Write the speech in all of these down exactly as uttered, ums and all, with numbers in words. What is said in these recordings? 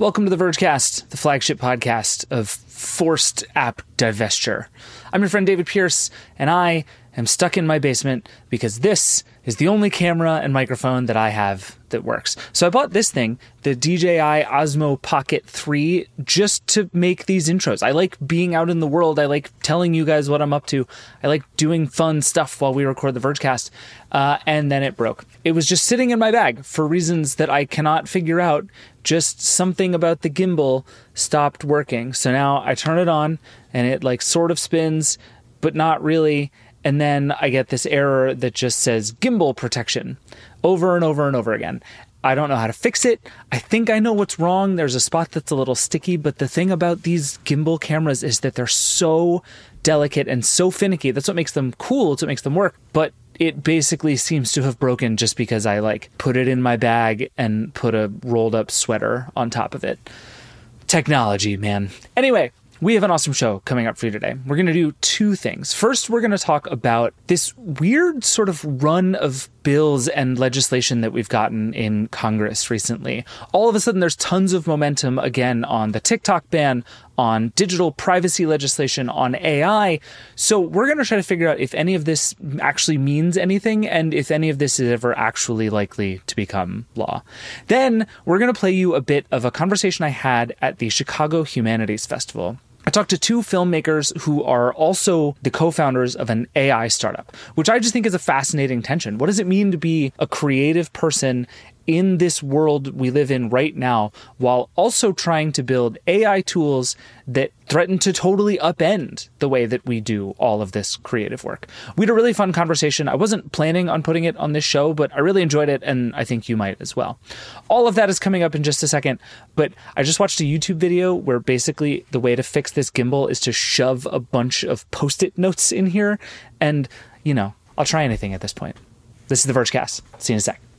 Welcome to the Vergecast, the flagship podcast of forced app divestiture. I'm your friend David Pierce, and I am stuck in my basement because this is the only camera and microphone that I have that works. So I bought this thing, the D J I Osmo Pocket three, just to make these intros. I like being out in the world. I like telling you guys what I'm up to. I like doing fun stuff while we record the Vergecast. Uh, and then it broke. It was just sitting in my bag for reasons that I cannot figure out. Just something about the gimbal stopped working. So now I turn it on and it like sort of spins, but not really. And then I get this error that just says gimbal protection over and over and over again. I don't know how to fix it. I think I know what's wrong. There's a spot that's a little sticky, but the thing about these gimbal cameras is that they're so delicate and so finicky. That's what makes them cool. It's what makes them work. But it basically seems to have broken just because I like put it in my bag and put a rolled up sweater on top of it. Technology, man. Anyway, we have an awesome show coming up for you today. We're going to do two things. First, we're going to talk about this weird sort of run of bills and legislation that we've gotten in Congress recently. All of a sudden, there's tons of momentum again on the TikTok ban, on digital privacy legislation, on A I. So we're going to try to figure out if any of this actually means anything and if any of this is ever actually likely to become law. Then we're going to play you a bit of a conversation I had at the Chicago Humanities Festival. I talked to two filmmakers who are also the co-founders of an A I startup, which I just think is a fascinating tension. What does it mean to be a creative person in this world we live in right now, while also trying to build A I tools that threaten to totally upend the way that we do all of this creative work? We had a really fun conversation. I wasn't planning on putting it on this show, but I really enjoyed it, and I think you might as well. All of that is coming up in just a second, but I just watched a YouTube video where basically the way to fix this gimbal is to shove a bunch of Post-it notes in here, and, you know, I'll try anything at this point. This is the Vergecast. See you in a sec.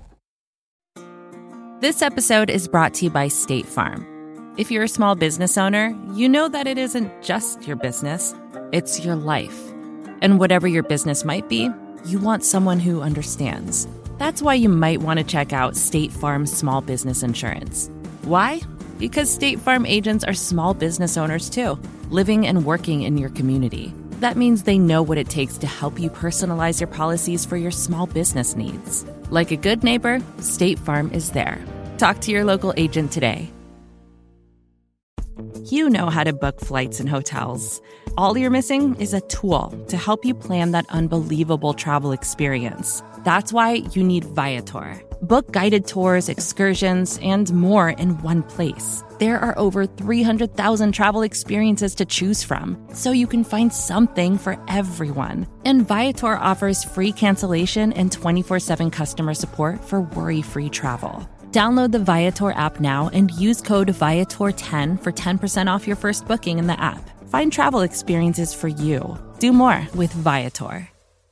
This episode is brought to you by State Farm. If you're a small business owner, you know that it isn't just your business, it's your life. And whatever your business might be, you want someone who understands. That's why you might want to check out State Farm's small business insurance. Why? Because State Farm agents are small business owners too, living and working in your community. That means they know what it takes to help you personalize your policies for your small business needs. Like a good neighbor, State Farm is there. Talk to your local agent today. You know how to book flights and hotels. All you're missing is a tool to help you plan that unbelievable travel experience. That's why you need Viator. Book guided tours, excursions, and more in one place. There are over three hundred thousand travel experiences to choose from, so you can find something for everyone. And Viator offers free cancellation and twenty-four seven customer support for worry-free travel. Download the Viator app now and use code Viator ten for ten percent off your first booking in the app. Find travel experiences for you. Do more with Viator.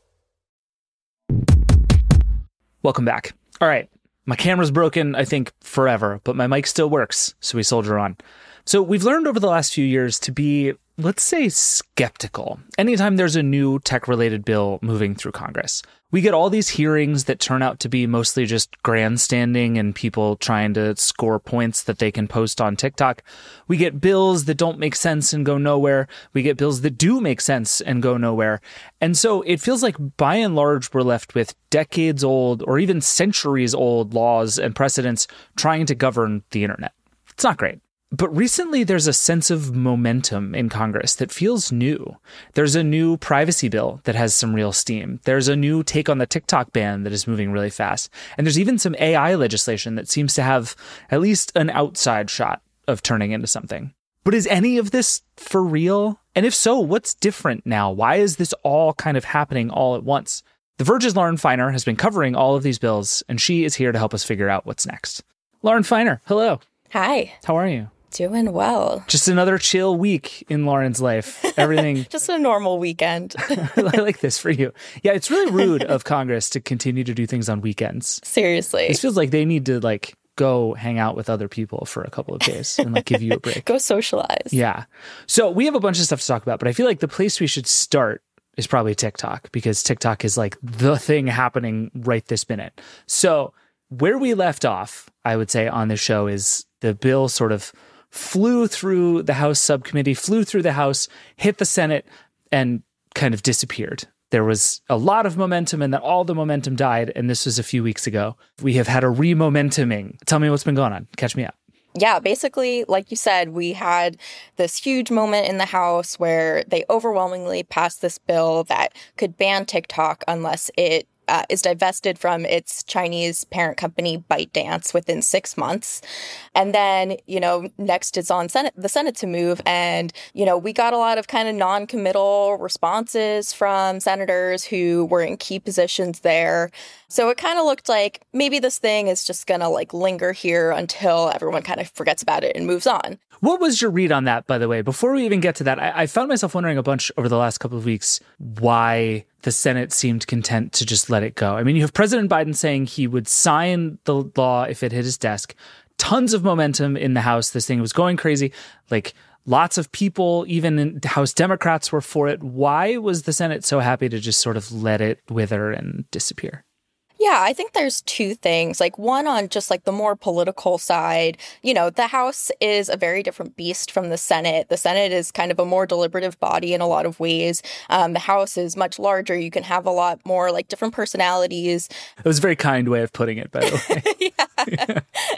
Welcome back. All right. My camera's broken, I think, forever, but my mic still works, so we soldier on. So we've learned over the last few years to be, let's say, skeptical anytime there's a new tech-related bill moving through Congress. We get all these hearings that turn out to be mostly just grandstanding and people trying to score points that they can post on TikTok. We get bills that don't make sense and go nowhere. We get bills that do make sense and go nowhere. And so it feels like, by and large, we're left with decades old or even centuries old laws and precedents trying to govern the internet. It's not great. But recently, there's a sense of momentum in Congress that feels new. There's a new privacy bill that has some real steam. There's a new take on the TikTok ban that is moving really fast. And there's even some A I legislation that seems to have at least an outside shot of turning into something. But is any of this for real? And if so, what's different now? Why is this all kind of happening all at once? The Verge's Lauren Feiner has been covering all of these bills, and she is here to help us figure out what's next. Lauren Feiner, hello. Hi. How are you? Doing well. Just another chill week in Lauren's life. Everything. Just a normal weekend. I like this for you. Yeah, it's really rude of Congress to continue to do things on weekends. Seriously. This feels like they need to like go hang out with other people for a couple of days and like give you a break. Go socialize. Yeah. So we have a bunch of stuff to talk about, but I feel like the place we should start is probably TikTok, because TikTok is like the thing happening right this minute. So where we left off, I would say, on this show is The bill sort of flew through the House subcommittee, flew through the House, hit the Senate, and kind of disappeared. There was a lot of momentum, and then all the momentum died, and this was a few weeks ago. We have had a re-momentuming. Tell me what's been going on. Catch me up. Yeah, basically, like you said, we had this huge moment in the House where they overwhelmingly passed this bill that could ban TikTok unless it Uh, is divested from its Chinese parent company ByteDance within six months. And then, you know, next it's on Senate, the Senate to move. And, you know, we got a lot of kind of non-committal responses from senators who were in key positions there. So it kind of looked like maybe this thing is just going to like linger here until everyone kind of forgets about it and moves on. What was your read on that, by the way? Before we even get to that, I, I found myself wondering a bunch over the last couple of weeks why the Senate seemed content to just let it go. I mean, you have President Biden saying he would sign the law if it hit his desk. Tons of momentum in the House. This thing was going crazy. Like, lots of people, even in House Democrats, were for it. Why was the Senate so happy to just sort of let it wither and disappear? Yeah, I think there's two things. Like one on just like the more political side, you know, the House is a very different beast from the Senate. The Senate is kind of a more deliberative body in a lot of ways. Um, the House is much larger. You can have a lot more like different personalities. It was a very kind way of putting it, by the way. yeah.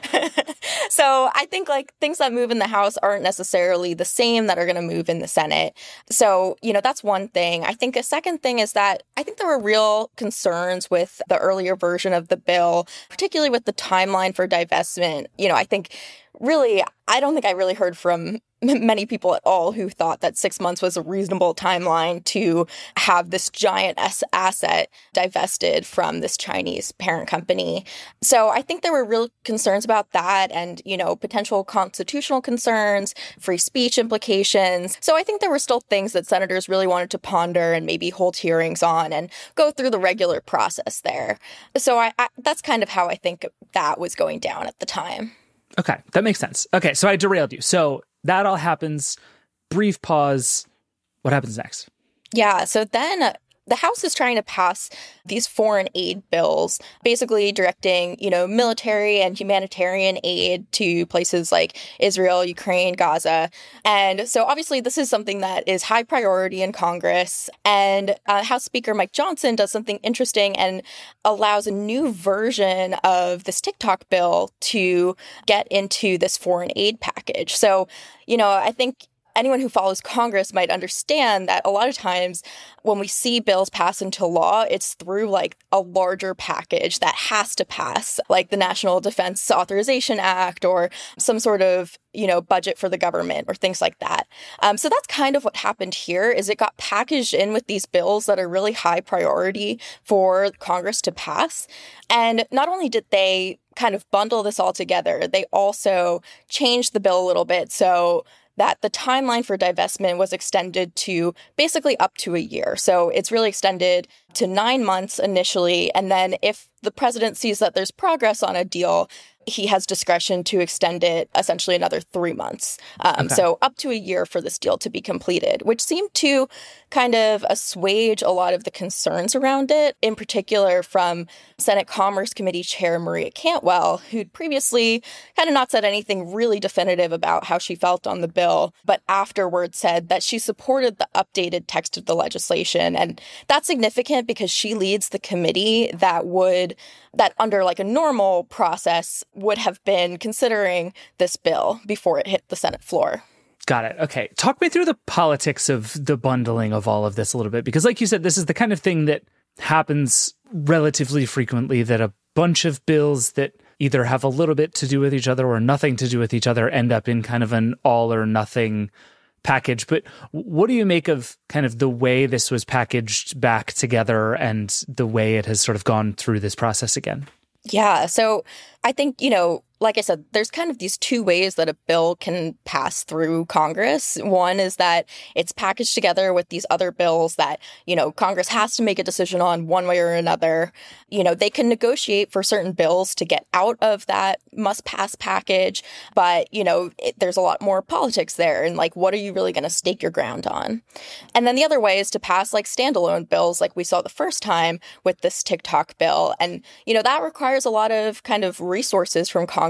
So I think like things that move in the House aren't necessarily the same that are going to move in the Senate. So, you know, that's one thing. I think a second thing is that I think there were real concerns with the earlier version of the bill, particularly with the timeline for divestment. You know, I think really, I don't think I really heard from many people at all who thought that six months was a reasonable timeline to have this giant asset divested from this Chinese parent company. So I think there were real concerns about that and, you know, potential constitutional concerns, free speech implications. So I think there were still things that senators really wanted to ponder and maybe hold hearings on and go through the regular process there. So I, I, that's kind of how I think that was going down at the time. Okay, that makes sense. Okay, so I derailed you. So that all happens. Brief pause. What happens next? Yeah, so then uh, the House is trying to pass these foreign aid bills, basically directing, you know, military and humanitarian aid to places like Israel, Ukraine, Gaza. And so obviously this is something that is high priority in Congress. And uh, House Speaker Mike Johnson does something interesting and allows a new version of this TikTok bill to get into this foreign aid package. So, you know, I think anyone who follows Congress might understand that a lot of times when we see bills pass into law, it's through like a larger package that has to pass, like the National Defense Authorization Act or some sort of, you know, budget for the government or things like that. Um, so that's kind of what happened here is it got packaged in with these bills that are really high priority for Congress to pass. And not only did they kind of bundle this all together, they also changed the bill a little bit. So that the timeline for divestment was extended to basically up to a year. So it's really extended to nine months initially. And then if the president sees that there's progress on a deal, he has discretion to extend it essentially another three months. Um, okay. So up to a year for this deal to be completed, which seemed to kind of assuage a lot of the concerns around it, in particular from Senate Commerce Committee Chair Maria Cantwell, who'd previously kind of not said anything really definitive about how she felt on the bill, but afterwards said that she supported the updated text of the legislation. And that's significant because she leads the committee that would, that under like a normal process would have been considering this bill before it hit the Senate floor. Got it. Okay. Talk me through the politics of the bundling of all of this a little bit, because like you said, this is the kind of thing that happens relatively frequently, that a bunch of bills that either have a little bit to do with each other or nothing to do with each other end up in kind of an all or nothing package. But what do you make of kind of the way this was packaged back together and the way it has sort of gone through this process again? Yeah. So I think, you know, like I said, there's kind of these two ways that a bill can pass through Congress. One is that it's packaged together with these other bills that, you know, Congress has to make a decision on one way or another. You know, they can negotiate for certain bills to get out of that must pass package. But, you know, it, there's a lot more politics there. And like, what are you really going to stake your ground on? And then the other way is to pass like standalone bills like we saw the first time with this TikTok bill. And, you know, that requires a lot of kind of resources from Congress.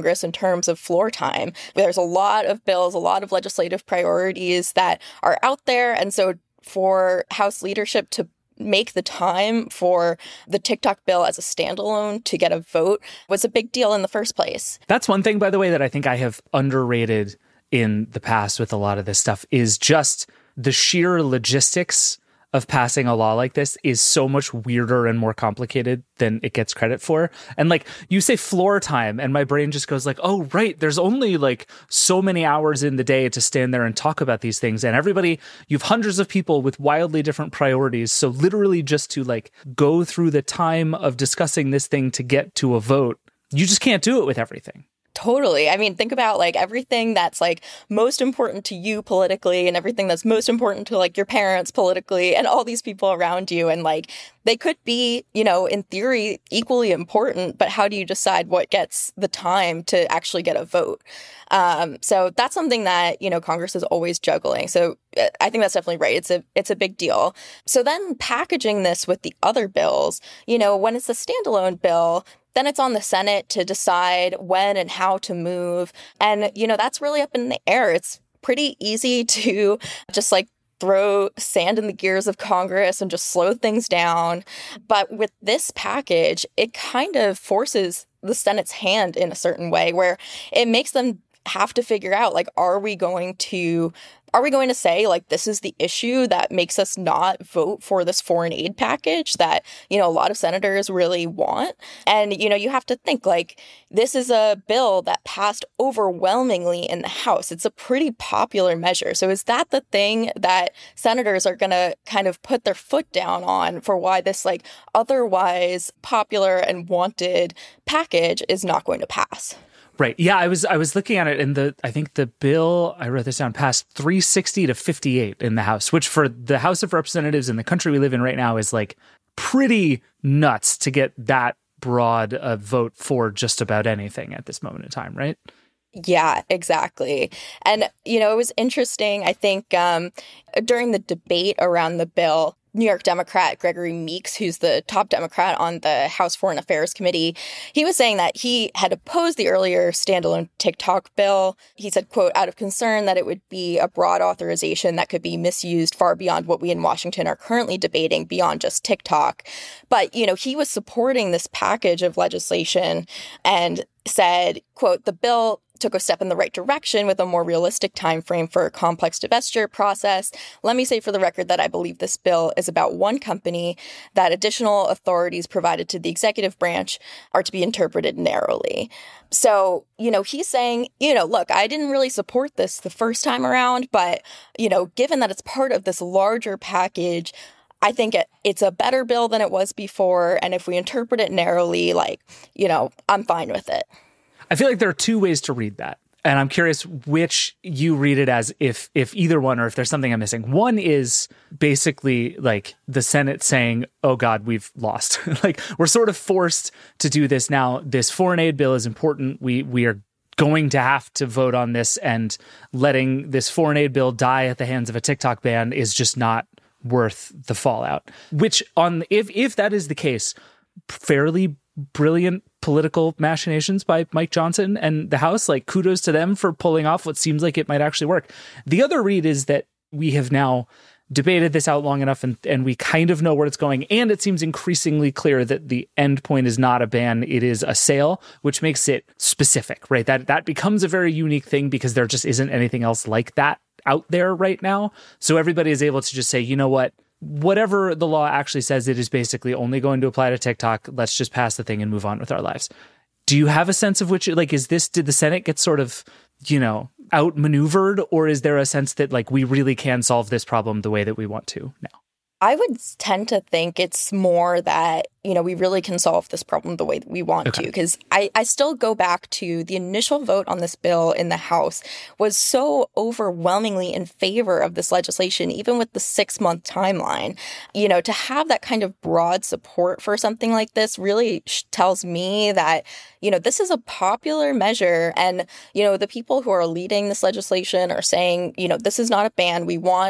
Congress in terms of floor time. There's a lot of bills, a lot of legislative priorities that are out there. And so for House leadership to make the time for the TikTok bill as a standalone to get a vote was a big deal in the first place. That's one thing, by the way, that I think I have underrated in the past with a lot of this stuff is just the sheer logistics of passing a law like this is so much weirder and more complicated than it gets credit for. And like you say floor time and my brain just goes like, oh, right, there's only like so many hours in the day to stand there and talk about these things. And everybody, you have hundreds of people with wildly different priorities. So literally just to like go through the time of discussing this thing to get to a vote, you just can't do it with everything. Totally. I mean, think about like everything that's like most important to you politically and everything that's most important to like your parents politically and all these people around you. And like they could be, you know, in theory, equally important. But how do you decide what gets the time to actually get a vote? Um, so that's something that, you know, Congress is always juggling. So I think that's definitely right. It's a it's a big deal. So then packaging this with the other bills, you know, when it's a standalone bill, then it's on the Senate to decide when and how to move. And, you know, that's really up in the air. It's pretty easy to just like throw sand in the gears of Congress and just slow things down. But with this package, it kind of forces the Senate's hand in a certain way where it makes them have to figure out, like, are we going to Are we going to say, like, this is the issue that makes us not vote for this foreign aid package that, you know, a lot of senators really want? And, you know, you have to think, like, this is a bill that passed overwhelmingly in the House. It's a pretty popular measure. So is that the thing that senators are going to kind of put their foot down on for why this, like, otherwise popular and wanted package is not going to pass? Right. Yeah, I was I was looking at it, and the I think the bill, I wrote this down, passed three sixty to fifty-eight in the House, which for the House of Representatives in the country we live in right now is like pretty nuts to get that broad a vote for just about anything at this moment in time, right? Yeah, exactly. And, you know, it was interesting, I think, um, during the debate around the bill, New York Democrat Gregory Meeks, who's the top Democrat on the House Foreign Affairs Committee, he was saying that he had opposed the earlier standalone TikTok bill. He said, quote, out of concern that it would be a broad authorization that could be misused far beyond what we in Washington are currently debating beyond just TikTok. But, you know, he was supporting this package of legislation and said, quote, the bill took a step in the right direction with a more realistic time frame for a complex divestiture process. Let me say for the record that I believe this bill is about one company, that additional authorities provided to the executive branch are to be interpreted narrowly. So, you know, he's saying, you know, look, I didn't really support this the first time around, but, you know, given that it's part of this larger package, I think it, it's a better bill than it was before. And if we interpret it narrowly, like, you know, I'm fine with it. I feel like there are two ways to read that. And I'm curious which you read it as, if if either one, or if there's something I'm missing. One is basically like the Senate saying, oh, God, we've lost. Like, we're sort of forced to do this now. This foreign aid bill is important. We we are going to have to vote on this, and letting this foreign aid bill die at the hands of a TikTok ban is just not worth the fallout. Which, on if if that is the case, fairly brilliant political machinations by Mike Johnson and the House. Like, kudos to them for pulling off what seems like it might actually work. The other read is that we have now debated this out long enough, and, and we kind of know where it's going. And it seems increasingly clear that the end point is not a ban, it is a sale, which makes it specific, right? That that becomes a very unique thing because there just isn't anything else like that out there right now. So everybody is able to just say, you know what? Whatever the law actually says, it is basically only going to apply to TikTok. Let's just pass the thing and move on with our lives. Do you have a sense of which, like, is this, did the Senate get sort of, you know, outmaneuvered, or is there a sense that, like, we really can solve this problem the way that we want to now? I would tend to think it's more that, you know, we really can solve this problem the way that we want okay. to. Because I, I still go back to the initial vote on this bill in the House was so overwhelmingly in favor of this legislation, even with the six-month timeline. You know, to have that kind of broad support for something like this really tells me that, you know, this is a popular measure. And, you know, the people who are leading this legislation are saying, you know, this is not a ban. We want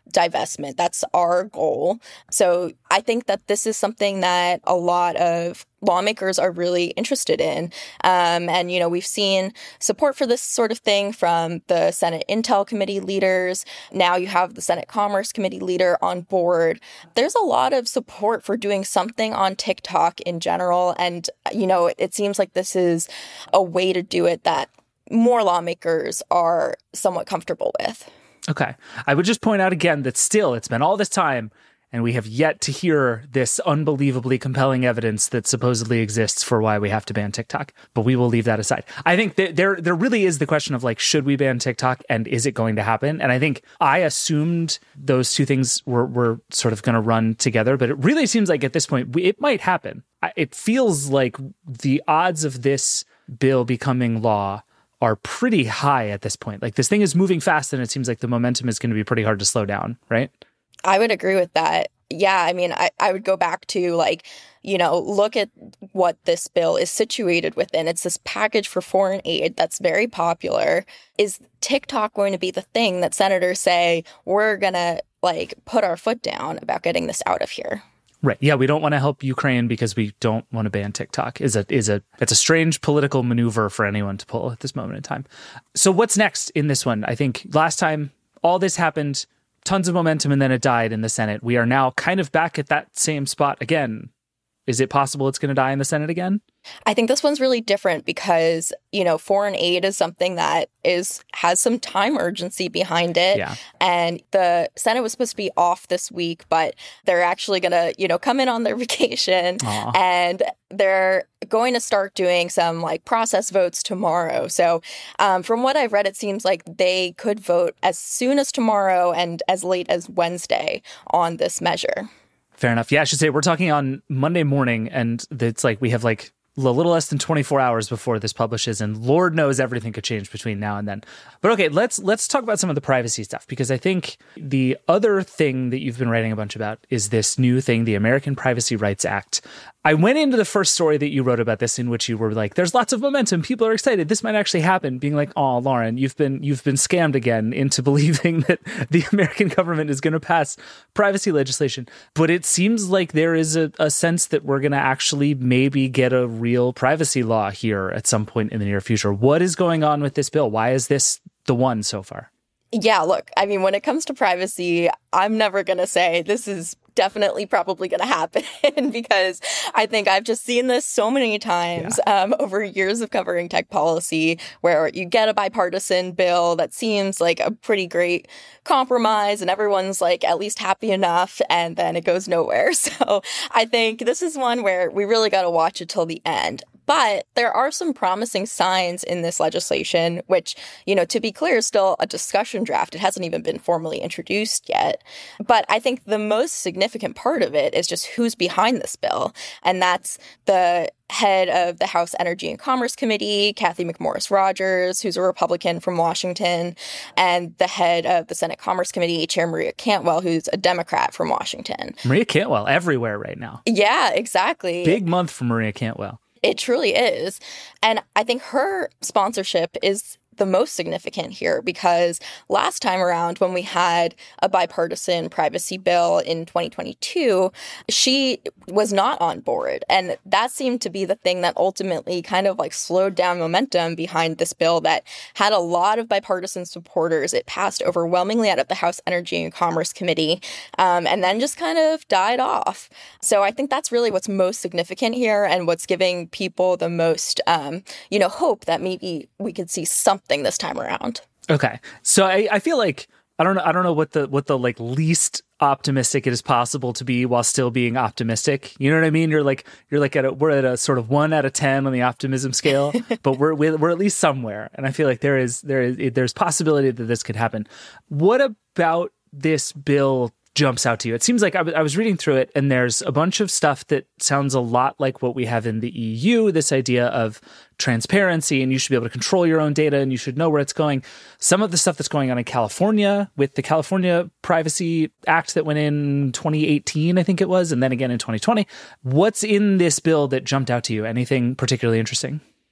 divestment. That's our goal. So I think that this is something that a lot of lawmakers are really interested in. Um, and, you know, we've seen support for this sort of thing from the Senate Intel Committee leaders. Now you have the Senate Commerce Committee leader on board. There's a lot of support for doing something on TikTok in general. And, you know, it seems like this is a way to do it that more lawmakers are somewhat comfortable with. Okay. I would just point out again that still, it's been all this time, and we have yet to hear this unbelievably compelling evidence that supposedly exists for why we have to ban TikTok. But we will leave that aside. I think that there there really is the question of, like, should we ban TikTok, and is it going to happen? And I think I assumed those two things were, were sort of going to run together, but it really seems like at this point, it might happen. It feels like the odds of this bill becoming law are pretty high at this point. Like, this thing is moving fast, and it seems like the momentum is going to be pretty hard to slow down, right? I would agree with that. Yeah, I mean, I, I would go back to, like, you know, look at what this bill is situated within. It's this package for foreign aid that's very popular. Is TikTok going to be the thing that senators say, we're going to, like, put our foot down about getting this out of here? Right. Yeah, we don't want to help Ukraine because we don't want to ban TikTok. Is a is a it's a strange political maneuver for anyone to pull at this moment in time. So what's next in this one? I think last time all this happened, tons of momentum, and then it died in the Senate. We are now kind of back at that same spot again. Is it possible it's going to die in the Senate again? I think this one's really different because, you know, foreign aid is something that is has some time urgency behind it. Yeah. And the Senate was supposed to be off this week, but they're actually going to, you know, come in on their vacation. Aww. And they're going to start doing some, like, process votes tomorrow. So um, from what I've read, it seems like they could vote as soon as tomorrow and as late as Wednesday on this measure. Fair enough. Yeah, I should say we're talking on Monday morning, and it's like we have like a little less than twenty-four hours before this publishes, and Lord knows everything could change between now and then. But okay, let's let's talk about some of the privacy stuff, because I think the other thing that you've been writing a bunch about is this new thing, the American Privacy Rights Act. I went into the first story that you wrote about this, in which you were like, there's lots of momentum, people are excited, this might actually happen, being like, oh, Lauren, you've been you've been scammed again into believing that the American government is going to pass privacy legislation. But it seems like there is a, a sense that we're going to actually maybe get a real privacy law here at some point in the near future. What is going on with this bill? Why is this the one so far? Yeah, look, I mean, when it comes to privacy, I'm never going to say this is definitely probably going to happen because I think I've just seen this so many times yeah. um, over years of covering tech policy, where you get a bipartisan bill that seems like a pretty great compromise and everyone's like at least happy enough, and then it goes nowhere. So I think this is one where we really got to watch it till the end. But there are some promising signs in this legislation, which, you know, to be clear, is still a discussion draft. It hasn't even been formally introduced yet. But I think the most significant part of it is just who's behind this bill. And that's the head of the House Energy and Commerce Committee, Cathy McMorris Rodgers, who's a Republican from Washington, and the head of the Senate Commerce Committee, Chair Maria Cantwell, who's a Democrat from Washington. Maria Cantwell everywhere right now. Yeah, exactly. Big month for Maria Cantwell. It truly is. And I think her sponsorship is the most significant here, because last time around when we had a bipartisan privacy bill in twenty twenty-two, she was not on board. And that seemed to be the thing that ultimately kind of like slowed down momentum behind this bill that had a lot of bipartisan supporters. It passed overwhelmingly out of the House Energy and Commerce Committee, um, and then just kind of died off. So I think that's really what's most significant here and what's giving people the most, um, you know, hope that maybe we could see something this time around. Okay. So I, I feel like I don't know I don't know what the what the like least optimistic it is possible to be while still being optimistic. You know what I mean? You're like you're like at a, we're at a sort of one out of ten on the optimism scale, but we're we're at least somewhere. And I feel like there is there is there's possibility that this could happen. What about this bill jumps out to you? It seems like I, w- I was reading through it, and there's a bunch of stuff that sounds a lot like what we have in the E U, this idea of transparency, and you should be able to control your own data, and you should know where it's going. Some of the stuff that's going on in California with the California Privacy Act that went in twenty eighteen, I think it was, and then again in twenty twenty. What's in this bill that jumped out to you? Anything particularly interesting?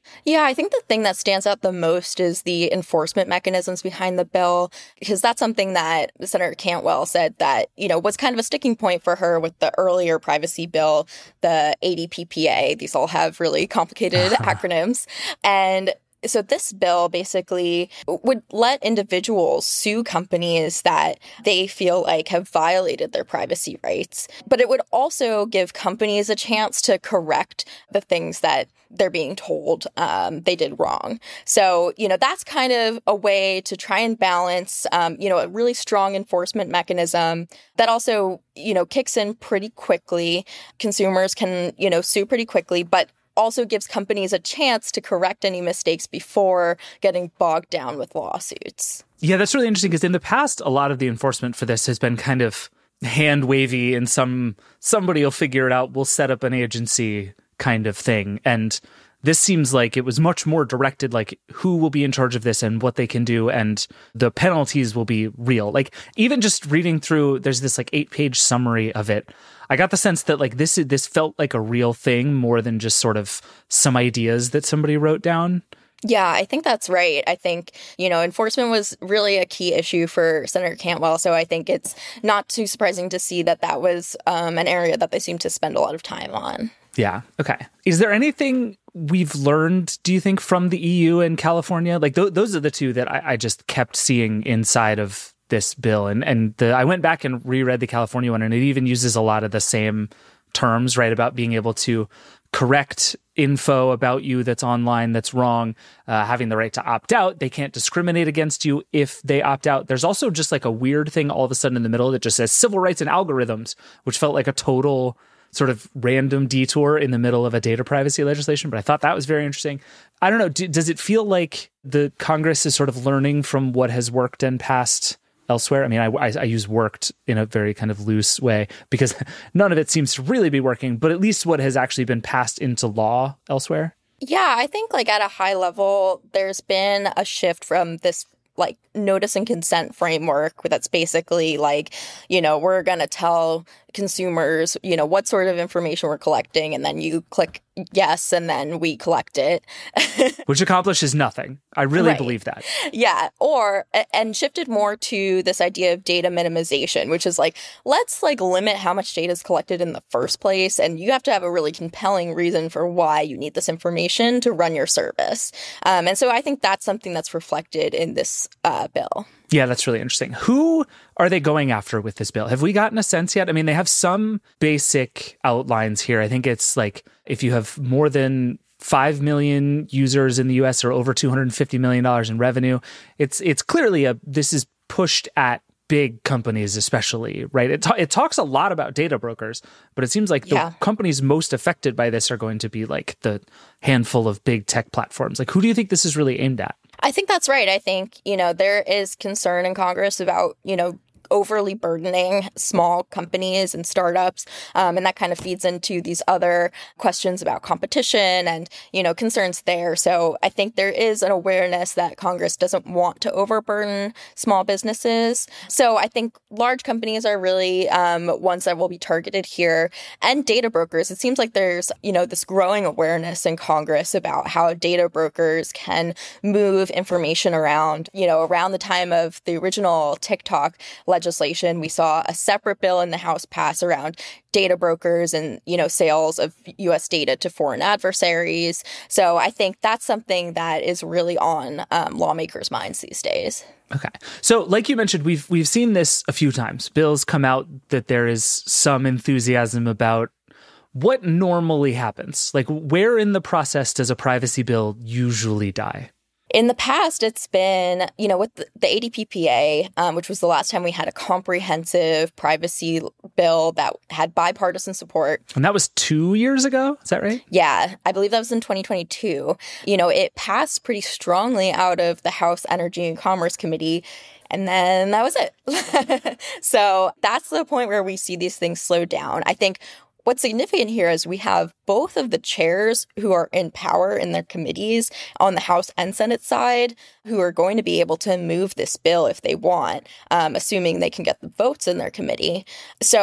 Yeah, I think the thing that stands out the most is the enforcement mechanisms behind the bill, because that's something that Senator Cantwell said that, you know, was kind of a sticking point for her with the earlier privacy bill, the A D P P A. These all have really complicated acronyms. And so this bill basically would let individuals sue companies that they feel like have violated their privacy rights. But it would also give companies a chance to correct the things that they're being told um, they did wrong. So, you know, that's kind of a way to try and balance, um, you know, a really strong enforcement mechanism that also, you know, kicks in pretty quickly. Consumers can, you know, sue pretty quickly, but also gives companies a chance to correct any mistakes before getting bogged down with lawsuits. Yeah, that's really interesting because in the past, a lot of the enforcement for this has been kind of hand wavy and some somebody will figure it out. We'll set up an agency kind of thing. And this seems like it was much more directed, like who will be in charge of this and what they can do. And the penalties will be real. Like even just reading through, there's this like eight page summary of it. I got the sense that like this this felt like a real thing more than just sort of some ideas that somebody wrote down. Yeah, I think that's right. I think, you know, enforcement was really a key issue for Senator Cantwell. So I think it's not too surprising to see that that was um, an area that they seem to spend a lot of time on. Yeah. Okay. Is there anything we've learned, do you think, from the E U and California? Like th- those are the two that I, I just kept seeing inside of this bill. And and the, I went back and reread the California one, and it even uses a lot of the same terms, right, about being able to correct info about you that's online that's wrong, uh, having the right to opt out. They can't discriminate against you if they opt out. There's also just like a weird thing all of a sudden in the middle that just says civil rights and algorithms, which felt like a total sort of random detour in the middle of a data privacy legislation. But I thought that was very interesting. I don't know. Do, does it feel like the Congress is sort of learning from what has worked and passed elsewhere? I mean, I, I, I use worked in a very kind of loose way because none of it seems to really be working, but at least what has actually been passed into law elsewhere. Yeah, I think like at a high level, there's been a shift from this like notice and consent framework that's basically like, you know, we're going to tell consumers, you know, what sort of information we're collecting, and then you click yes, and then we collect it. Which accomplishes nothing. I really right. believe that. Yeah. Or, and shifted more to this idea of data minimization, which is like, let's like limit how much data is collected in the first place. And you have to have a really compelling reason for why you need this information to run your service. Um, and so I think that's something that's reflected in this uh, bill. Yeah, that's really interesting. Who are they going after with this bill? Have we gotten a sense yet? I mean, they have some basic outlines here. I think it's like if you have more than five million users in the U S or over two hundred fifty million dollars in revenue, it's it's clearly a this is pushed at big companies especially, right? It, ta- it talks a lot about data brokers, but it seems like the yeah. companies most affected by this are going to be like the handful of big tech platforms. Like, who do you think this is really aimed at? I think that's right. I think, you know, there is concern in Congress about, you know, overly burdening small companies and startups. Um, and that kind of feeds into these other questions about competition and, you know, concerns there. So I think there is an awareness that Congress doesn't want to overburden small businesses. So I think large companies are really um, ones that will be targeted here. And data brokers. It seems like there's, you know, this growing awareness in Congress about how data brokers can move information around. You know, around the time of the original TikTok legislation, we saw a separate bill in the House pass around data brokers and, you know, sales of U S data to foreign adversaries. So I think that's something that is really on um, lawmakers' minds these days. Okay. So like you mentioned, we've we've seen this a few times. Bills come out that there is some enthusiasm about. What normally happens? Like, where in the process does a privacy bill usually die? In the past, it's been, you know, with the, the A D P P A, um, which was the last time we had a comprehensive privacy bill that had bipartisan support. And that was two years ago? Is that right? Yeah, I believe that was in twenty twenty-two. You know, it passed pretty strongly out of the House Energy and Commerce Committee. And then that was it. So that's the point where we see these things slow down. I think what's significant here is we have both of the chairs who are in power in their committees on the House and Senate side who are going to be able to move this bill if they want, um, assuming they can get the votes in their committee. So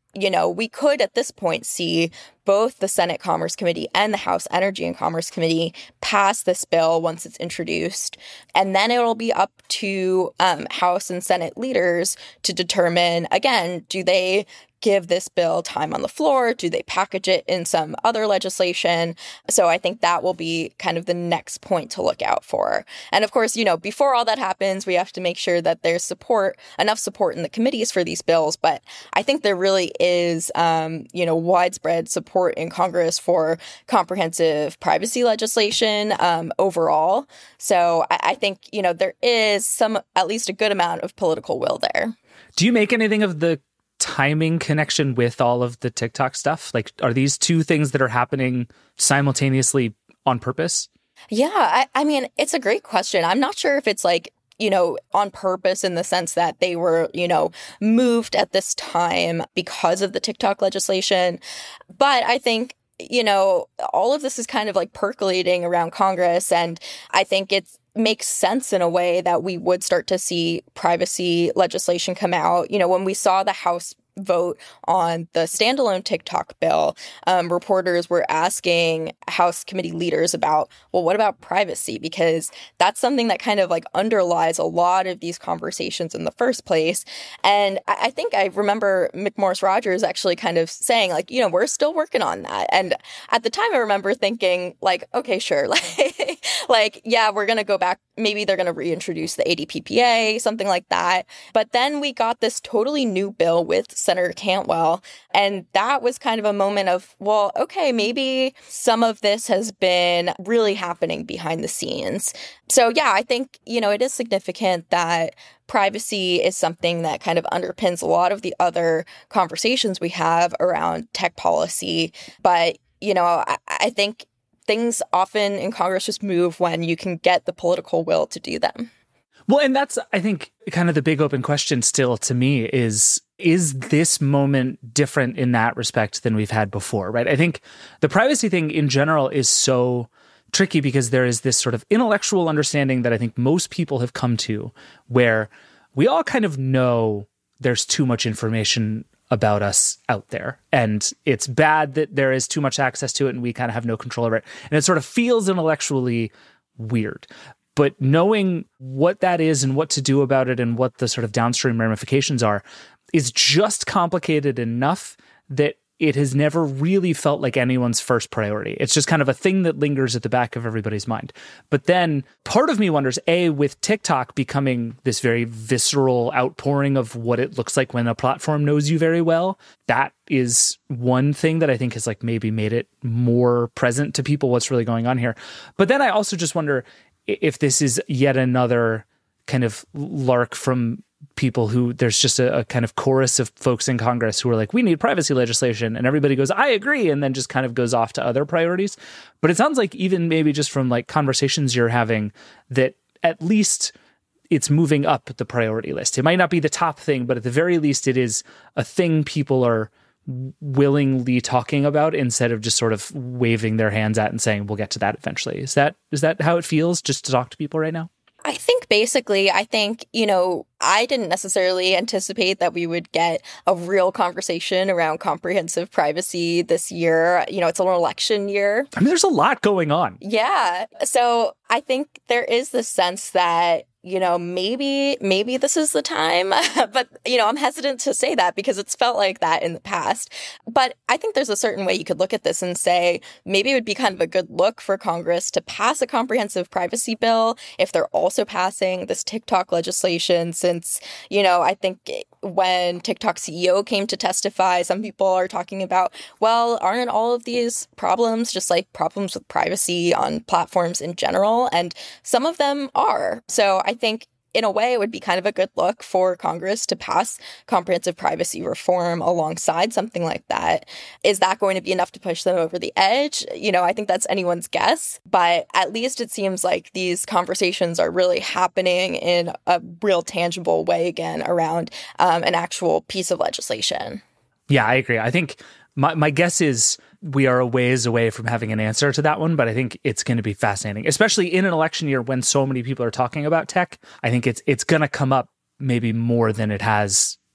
you know, we could at this point see both the Senate Commerce Committee and the House Energy and Commerce Committee pass this bill once it's introduced. And then it'll be up to um, House and Senate leaders to determine, again, do they give this bill time on the floor? Do they package it in some other legislation? So I think that will be kind of the next point to look out for. And of course, you know, before all that happens, we have to make sure that there's support, enough support in the committees for these bills. But I think there really is, um, you know, widespread support in Congress for comprehensive privacy legislation um, overall. So I, I think, you know, there is some, at least a good amount of political will there. Do you make anything of the timing connection with all of the TikTok stuff? Like, are these two things that are happening simultaneously on purpose? Yeah, I, I mean, it's a great question. I'm not sure if it's like, you know, on purpose in the sense that they were, you know, moved at this time because of the TikTok legislation. But I think, you know, all of this is kind of like percolating around Congress. And I think it's makes sense in a way that we would start to see privacy legislation come out. You know, when we saw the House vote on the standalone TikTok bill, um, reporters were asking House committee leaders about, well, what about privacy? Because that's something that kind of like underlies a lot of these conversations in the first place. And I, I think I remember McMorris Rodgers actually kind of saying, like, you know, we're still working on that. And at the time, I remember thinking, like, okay, sure. Like, like yeah, we're going to go back. Maybe they're going to reintroduce the A D P P A, something like that. But then we got this totally new bill with Senator Cantwell. And that was kind of a moment of, well, okay, maybe some of this has been really happening behind the scenes. So, yeah, I think, you know, it is significant that privacy is something that kind of underpins a lot of the other conversations we have around tech policy. But, you know, I, I think things often in Congress just move when you can get the political will to do them. Well, and that's, I think, kind of the big open question still to me is, is this moment different in that respect than we've had before, right? I think the privacy thing in general is so tricky because there is this sort of intellectual understanding that I think most people have come to where we all kind of know there's too much information about us out there. And it's bad that there is too much access to it and we kind of have no control over it. And it sort of feels intellectually weird. But knowing what that is and what to do about it and what the sort of downstream ramifications are is just complicated enough that it has never really felt like anyone's first priority. It's just kind of a thing that lingers at the back of everybody's mind. But then part of me wonders, A, with TikTok becoming this very visceral outpouring of what it looks like when a platform knows you very well, that is one thing that I think has like maybe made it more present to people what's really going on here. But then I also just wonder if this is yet another kind of lark from people who there's just a, a kind of chorus of folks in Congress who are like, we need privacy legislation. And everybody goes, I agree. And then just kind of goes off to other priorities. But it sounds like even maybe just from like conversations you're having that at least it's moving up the priority list. It might not be the top thing, but at the very least it is a thing people are willingly talking about instead of just sort of waving their hands at and saying, we'll get to that eventually. Is that, is that how it feels just to talk to people right now? I think basically, I think, you know, I didn't necessarily anticipate that we would get a real conversation around comprehensive privacy this year. You know, it's an election year. I mean, there's a lot going on. Yeah. So I think there is this sense that, you know, maybe, maybe this is the time. But, you know, I'm hesitant to say that because it's felt like that in the past. But I think there's a certain way you could look at this and say, maybe it would be kind of a good look for Congress to pass a comprehensive privacy bill if they're also passing this TikTok legislation. Since, you know, I think when TikTok C E O came to testify, some people are talking about, well, aren't all of these problems just like problems with privacy on platforms in general? And some of them are. So I think in a way, it would be kind of a good look for Congress to pass comprehensive privacy reform alongside something like that. Is that going to be enough to push them over the edge? You know, I think that's anyone's guess. But at least it seems like these conversations are really happening in a real tangible way again around um, an actual piece of legislation. Yeah, I agree. I think my, my guess is we are a ways away from having an answer to that one, but I think it's going to be fascinating, especially in an election year when so many people are talking about tech. I think it's it's going to come up maybe more than it has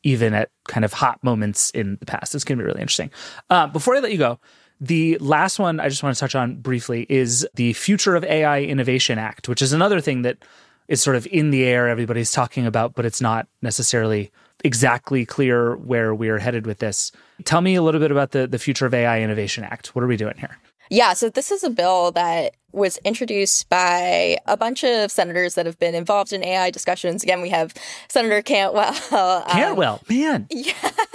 even at kind of hot moments in the past. It's going to be really interesting. Uh, before I let you go, the last one I just want to touch on briefly is the Future of A I Innovation Act, which is another thing that is sort of in the air. Everybody's talking about, but it's not necessarily exactly clear where we're headed with this. Tell me a little bit about the, the Future of A I Innovation Act. What are we doing here? Yeah, so this is a bill that was introduced by a bunch of senators that have been involved in A I discussions. Again, we have Senator Cantwell. Um, Cantwell, man. Yeah.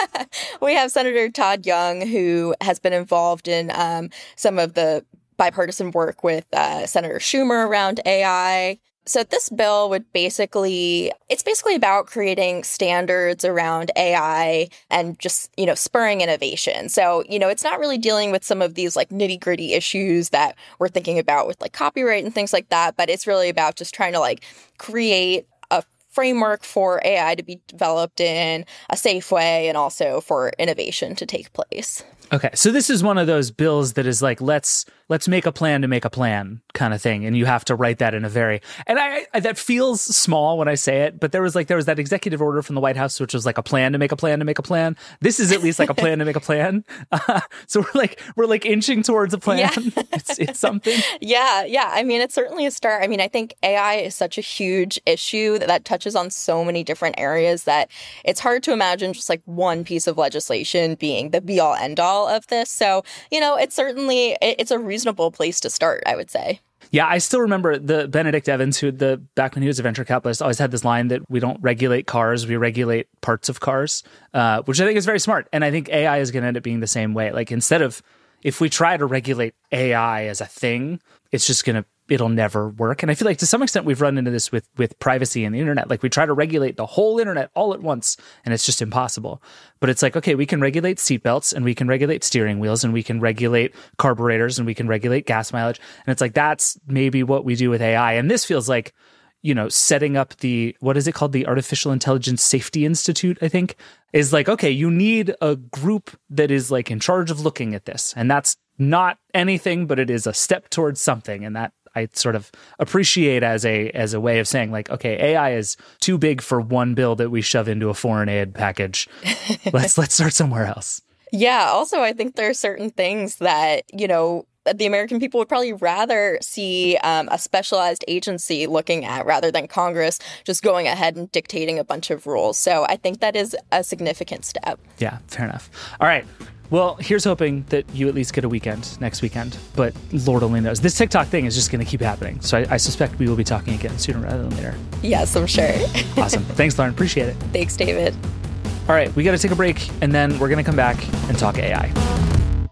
We have Senator Todd Young, who has been involved in um, some of the bipartisan work with uh, Senator Schumer around A I. So this bill would basically, it's basically about creating standards around A I and just, you know, spurring innovation. So, you know, it's not really dealing with some of these like nitty gritty issues that we're thinking about with like copyright and things like that. But it's really about just trying to like create a framework for A I to be developed in a safe way and also for innovation to take place. Okay, so this is one of those bills that is like, let's let's make a plan to make a plan kind of thing, and you have to write that in a very and I, I that feels small when I say it, but there was like there was that executive order from the White House, which was like a plan to make a plan to make a plan. This is at least like a plan to make a plan. Uh, so we're like we're like inching towards a plan. Yeah. it's it's something. Yeah, yeah. I mean, it's certainly a start. I mean, I think A I is such a huge issue that, that touches on so many different areas that it's hard to imagine just like one piece of legislation being the be all end all of this. So, you know, it's certainly, it's a reasonable place to start, I would say. Yeah, I still remember the Benedict Evans, who the back when he was a venture capitalist, always had this line that we don't regulate cars, we regulate parts of cars, uh, which I think is very smart. And I think A I is going to end up being the same way. Like instead of, if we try to regulate A I as a thing, it's just going to, it'll never work. And I feel like to some extent we've run into this with with privacy and the internet. Like we try to regulate the whole internet all at once and it's just impossible. But it's like, okay, we can regulate seatbelts and we can regulate steering wheels and we can regulate carburetors and we can regulate gas mileage. And it's like, that's maybe what we do with A I. And this feels like, you know, setting up the, what is it called? The Artificial Intelligence Safety Institute, I think, is like, okay, you need a group that is like in charge of looking at this. And that's not anything, but it is a step towards something. And that I sort of appreciate as a as a way of saying like, okay, A I is too big for one bill that we shove into a foreign aid package. let's let's start somewhere else. Yeah. Also, I think there are certain things that, you know, the American people would probably rather see um, a specialized agency looking at rather than Congress just going ahead and dictating a bunch of rules. So I think that is a significant step. Yeah, fair enough. All right. Well, here's hoping that you at least get a weekend next weekend, but Lord only knows. This TikTok thing is just going to keep happening. So I, I suspect we will be talking again sooner rather than later. Yes, I'm sure. Awesome. Thanks, Lauren. Appreciate it. Thanks, David. All right, we got to take a break, and then we're going to come back and talk A I.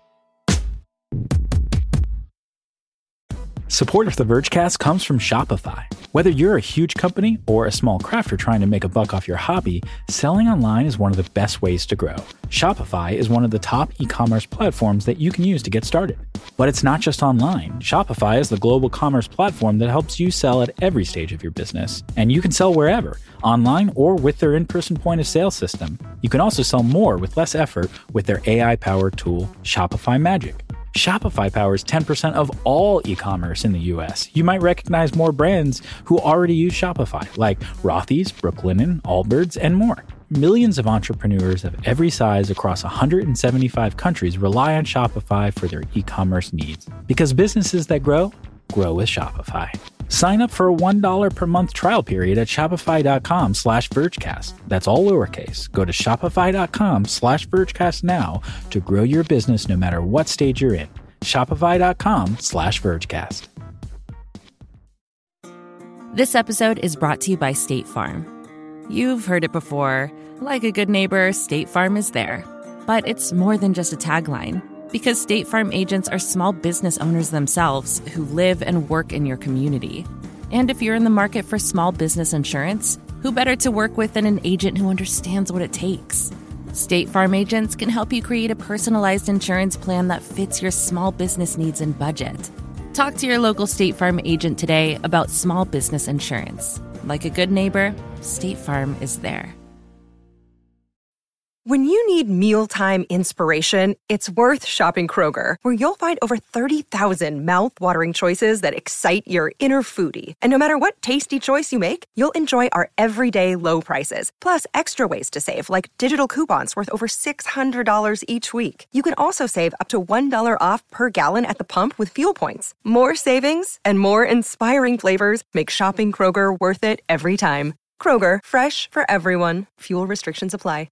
Support of the Vergecast comes from Shopify. Whether you're a huge company or a small crafter trying to make a buck off your hobby, selling online is one of the best ways to grow. Shopify is one of the top e-commerce platforms that you can use to get started. But it's not just online. Shopify is the global commerce platform that helps you sell at every stage of your business. And you can sell wherever, online or with their in-person point of sale system. You can also sell more with less effort with their A I-powered tool, Shopify Magic. Shopify powers ten percent of all e-commerce in the U S. You might recognize more brands who already use Shopify, like Rothy's, Brooklinen, Allbirds, and more. Millions of entrepreneurs of every size across one hundred seventy-five countries rely on Shopify for their e-commerce needs. Because businesses that grow, grow with Shopify. Sign up for a one dollar per month trial period at shopify.com slash Vergecast. That's all lowercase. Go to shopify.com slash Vergecast now to grow your business no matter what stage you're in. Shopify.com slash Vergecast. This episode is brought to you by State Farm. You've heard it before. Like a good neighbor, State Farm is there. But it's more than just a tagline. Because State Farm agents are small business owners themselves who live and work in your community. And if you're in the market for small business insurance, who better to work with than an agent who understands what it takes? State Farm agents can help you create a personalized insurance plan that fits your small business needs and budget. Talk to your local State Farm agent today about small business insurance. Like a good neighbor, State Farm is there. When you need mealtime inspiration, it's worth shopping Kroger, where you'll find over thirty thousand mouth-watering choices that excite your inner foodie. And no matter what tasty choice you make, you'll enjoy our everyday low prices, plus extra ways to save, like digital coupons worth over six hundred dollars each week. You can also save up to one dollar off per gallon at the pump with fuel points. More savings and more inspiring flavors make shopping Kroger worth it every time. Kroger, fresh for everyone. Fuel restrictions apply.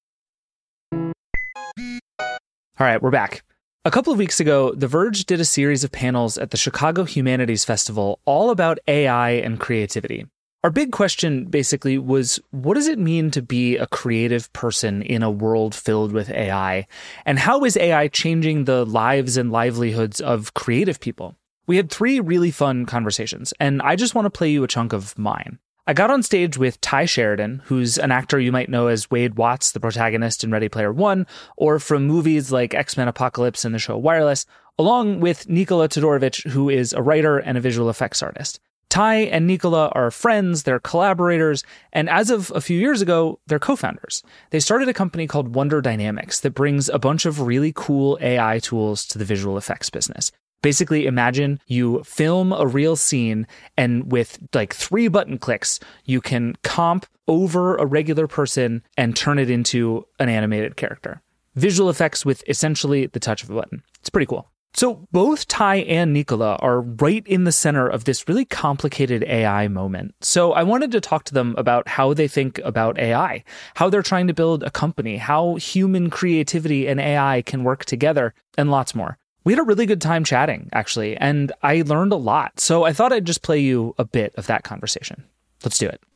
All right, we're back. A couple of weeks ago, The Verge did a series of panels at the Chicago Humanities Festival all about A I and creativity. Our big question, basically, was what does it mean to be a creative person in a world filled with A I? And how is A I changing the lives and livelihoods of creative people? We had three really fun conversations, and I just want to play you a chunk of mine. I got on stage with Tye Sheridan, who's an actor you might know as Wade Watts, the protagonist in Ready Player One, or from movies like X-Men Apocalypse and the show Wireless, along with Nikola Todorovic, who is a writer and a visual effects artist. Tye and Nikola are friends, they're collaborators, and as of a few years ago, they're co-founders. They started a company called Wonder Dynamics that brings a bunch of really cool A I tools to the visual effects business. Basically, imagine you film a real scene, and with like three button clicks, you can comp over a regular person and turn it into an animated character. Visual effects with essentially the touch of a button. It's pretty cool. So both Tye and Nikola are right in the center of this really complicated A I moment. So I wanted to talk to them about how they think about A I, how they're trying to build a company, how human creativity and A I can work together, and lots more. We had a really good time chatting, actually, and I learned a lot. So I thought I'd just play you a bit of that conversation. Let's do it.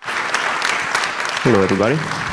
Hello, everybody.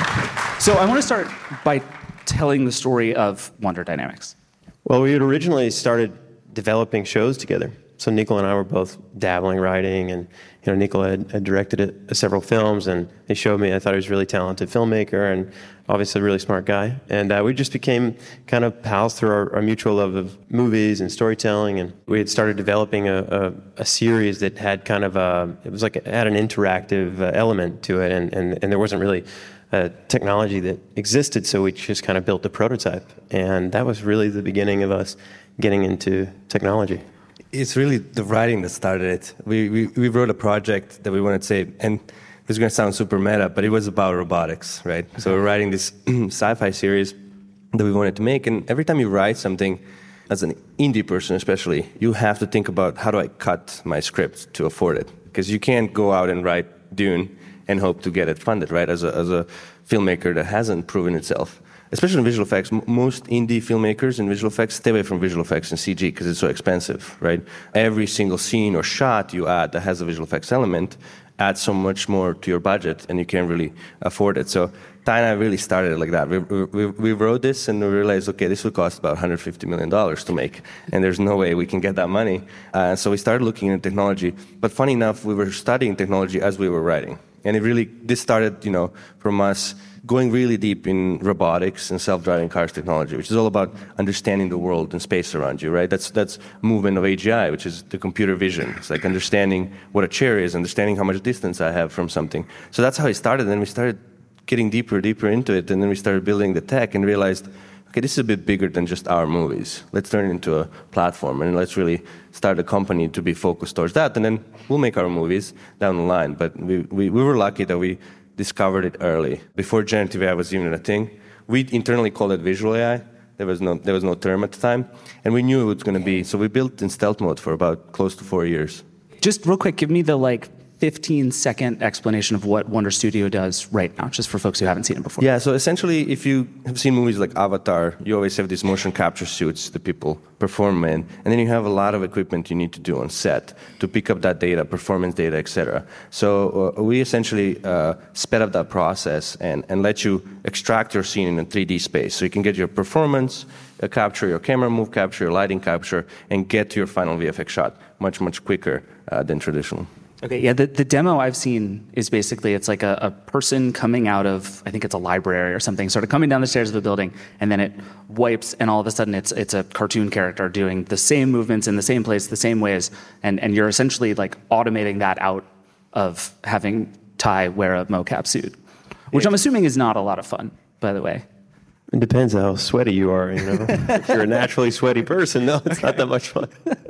So I want to start by telling the story of Wonder Dynamics. Well, we had originally started developing shows together. So Nikola and I were both dabbling writing, and you know, Nikola had, had directed it, uh, several films, and they showed me. I thought he was a really talented filmmaker and obviously a really smart guy. And uh, we just became kind of pals through our, our mutual love of movies and storytelling. And we had started developing a, a, a series that had kind of a, it was like, it had an interactive uh, element to it, and, and, and there wasn't really a technology that existed, so we just kind of built the prototype. And that was really the beginning of us getting into technology. It's really the writing that started it. We, we we wrote a project that we wanted to say, and this is going to sound super meta, but it was about robotics, right? Okay. So we're writing this sci-fi series that we wanted to make, and every time you write something, as an indie person especially, you have to think about how do I cut my script to afford it? Because you can't go out and write Dune and hope to get it funded, right? As a, as a filmmaker that hasn't proven itself. Especially in visual effects, m- most indie filmmakers in visual effects stay away from visual effects and C G because it's so expensive, right? Every single scene or shot you add that has a visual effects element adds so much more to your budget, and you can't really afford it. So Tye and I really started it like that. We, we, we wrote this, and we realized, okay, this will cost about one hundred fifty million dollars to make, and there's no way we can get that money. Uh, so we started looking at technology. But funny enough, we were studying technology as we were writing. And it really, this started, you know, from us going really deep in robotics and self-driving cars technology, which is all about understanding the world and space around you, right? That's that's movement of A G I, which is the computer vision. It's like understanding what a chair is, understanding how much distance I have from something. So that's how it started, and then we started getting deeper, deeper into it, and then we started building the tech and realized, okay, this is a bit bigger than just our movies. Let's turn it into a platform, and let's really start a company to be focused towards that, and then we'll make our movies down the line. But we, we, we were lucky that we discovered it early, before generative A I was even a thing. We internally called it visual A I. There was no there was no term at the time, and we knew it was going to be. So we built in stealth mode for about close to four years. Just real quick, give me the like fifteen second explanation of what Wonder Studio does right now, just for folks who haven't seen it before. Yeah, so essentially, if you have seen movies like Avatar, you always have these motion capture suits that people perform in, and then you have a lot of equipment you need to do on set to pick up that data, performance data, et cetera. So uh, we essentially uh, sped up that process and, and let you extract your scene in a three D space, so you can get your performance uh, capture, your camera move capture, your lighting capture, and get to your final V F X shot much, much quicker uh, than traditional. Okay, yeah, the, the demo I've seen is basically, it's like a, a person coming out of, I think it's a library or something, sort of coming down the stairs of a building, and then it wipes, and all of a sudden it's it's a cartoon character doing the same movements in the same place, the same ways, and, and you're essentially like automating that out of having Tye wear a mocap suit, which I'm assuming is not a lot of fun. by the way? It depends how sweaty you are. You know, if you're a naturally sweaty person, no, it's okay. Not that much fun.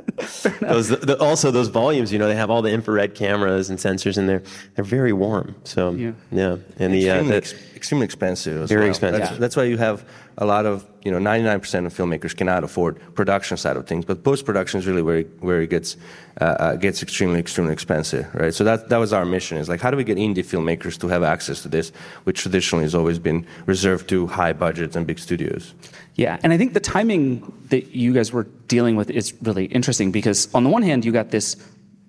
those, the, also, those volumes, you know, they have all the infrared cameras and sensors in there. They're very warm. So yeah, yeah. and the extremely, uh, ex- extremely expensive. As very well. expensive. That's, yeah. that's why you have a lot of, you know, ninety-nine percent of filmmakers cannot afford production side of things, but post-production is really where it, where it gets uh, uh, gets extremely, extremely expensive, right? So that that was our mission, is like, how do we get indie filmmakers to have access to this, which traditionally has always been reserved to high budgets and big studios? Yeah, and I think the timing that you guys were dealing with is really interesting, because on the one hand, you got this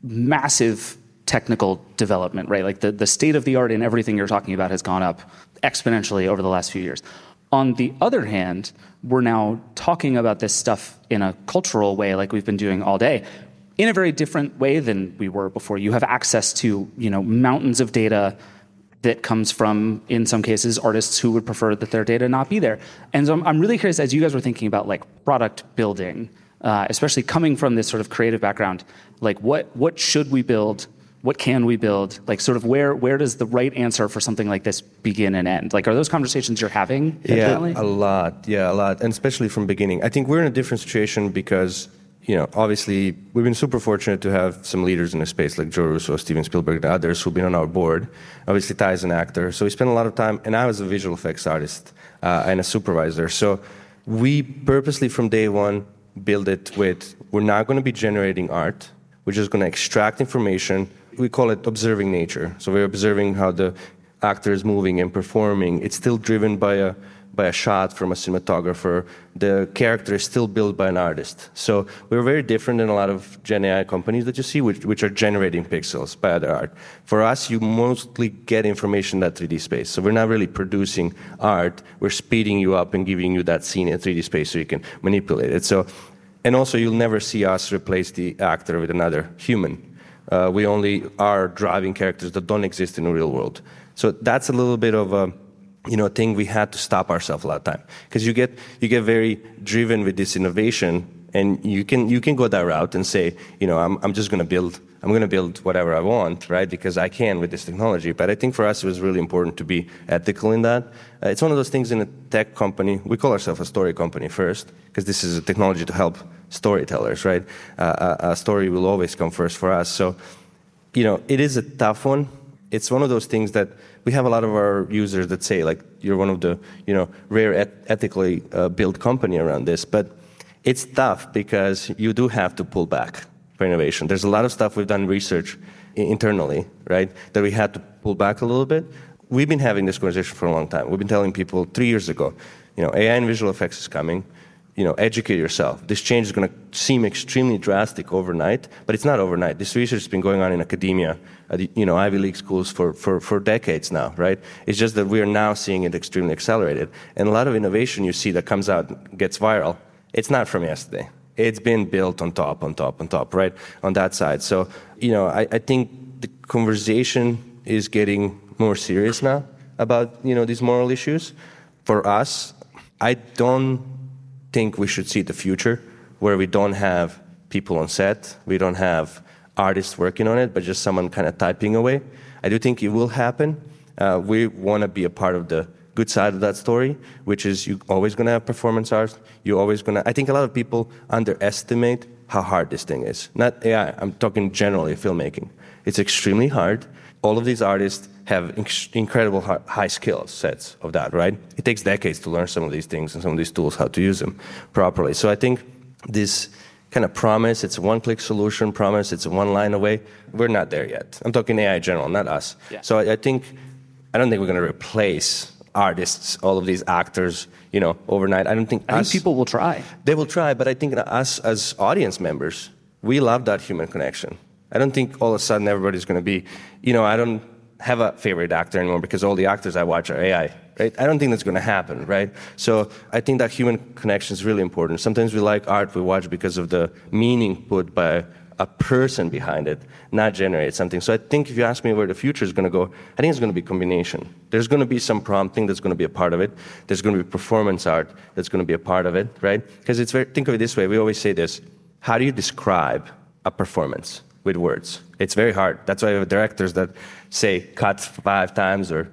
massive technical development, right? Like the, the state of the art in everything you're talking about has gone up exponentially over the last few years. On the other hand, we're now talking about this stuff in a cultural way, like we've been doing all day, in a very different way than we were before. You have access to, you know, mountains of data that comes from, in some cases, artists who would prefer that their data not be there. And so I'm, I'm really curious, as you guys were thinking about like product building, uh, especially coming from this sort of creative background, like what what should we build? What can we build? Like, sort of where where does the right answer for something like this begin and end? Like, are those conversations you're having? Yeah, a lot. Yeah, a lot. And especially from beginning. I think we're in a different situation because, you know, obviously we've been super fortunate to have some leaders in the space like Joe Russo, Steven Spielberg, and others who've been on our board. Obviously, Ty is an actor. So we spent a lot of time, and I was a visual effects artist uh, and a supervisor. So we purposely from day one build it with, we're not going to be generating art. We're just going to extract information. We call it observing nature. So we're observing how the actor is moving and performing. It's still driven by a by a shot from a cinematographer. The character is still built by an artist. So we're very different than a lot of Gen A I companies that you see, which, which are generating pixels by other art. For us, you mostly get information in that three D space. So we're not really producing art. We're speeding you up and giving you that scene in three D space so you can manipulate it. So, and also, you'll never see us replace the actor with another human. Uh, we only are driving characters that don't exist in the real world. So that's a little bit of a, you know, thing we had to stop ourselves a lot of time, because you get you get very driven with this innovation, and you can you can go that route and say, you know, I'm I'm just going to build I'm going to build whatever I want, right? Because I can with this technology. But I think for us it was really important to be ethical in that. Uh, it's one of those things in a tech company. We call ourselves a story company first, because this is a technology to help storytellers, right? Uh, a, a story will always come first for us. So, you know, it is a tough one. It's one of those things that we have a lot of our users that say, like, you're one of the, you know, rare et- ethically uh, built company around this. But it's tough because you do have to pull back for innovation. There's a lot of stuff we've done research I- internally, right, that we had to pull back a little bit. We've been having this conversation for a long time. We've been telling people three years ago, you know, A I and visual effects is coming. You know, educate yourself. This change is going to seem extremely drastic overnight, but it's not overnight. This research has been going on in academia, at the, you know, Ivy League schools for, for, for decades now, right? It's just that we are now seeing it extremely accelerated. And a lot of innovation you see that comes out, gets viral, it's not from yesterday. It's been built on top, on top, on top, right? On that side. So, you know, I, I think the conversation is getting more serious now about, you know, these moral issues. For us, I don't think we should see the future where we don't have people on set, we don't have artists working on it, but just someone kind of typing away. I do think it will happen. Uh, we want to be a part of the good side of that story, which is you're always going to have performance art. You're always going to. I think a lot of people underestimate how hard this thing is. Not A I. I'm talking generally filmmaking. It's extremely hard. All of these artists have inc- incredible high skill sets of that, right? It takes decades to learn some of these things and some of these tools, how to use them properly. So I think this kind of promise, it's a one-click solution promise, it's a one line away, we're not there yet. I'm talking A I in general, not us. Yeah. So I, I think, I don't think we're going to replace artists, all of these actors, you know, overnight. I don't think I us, think people will try. They will try, but I think us as audience members, we love that human connection. I don't think all of a sudden everybody's going to be, you know, I don't have a favorite actor anymore because all the actors I watch are A I, right? I don't think that's going to happen, right? So I think that human connection is really important. Sometimes we like art we watch because of the meaning put by a person behind it, not generate something. So I think if you ask me where the future is going to go, I think it's going to be a combination. There's going to be some prompting that's going to be a part of it. There's going to be performance art that's going to be a part of it, right? Because it's very, think of it this way. We always say this. How do you describe a performance with words? It's very hard. That's why we have directors that say cut five times or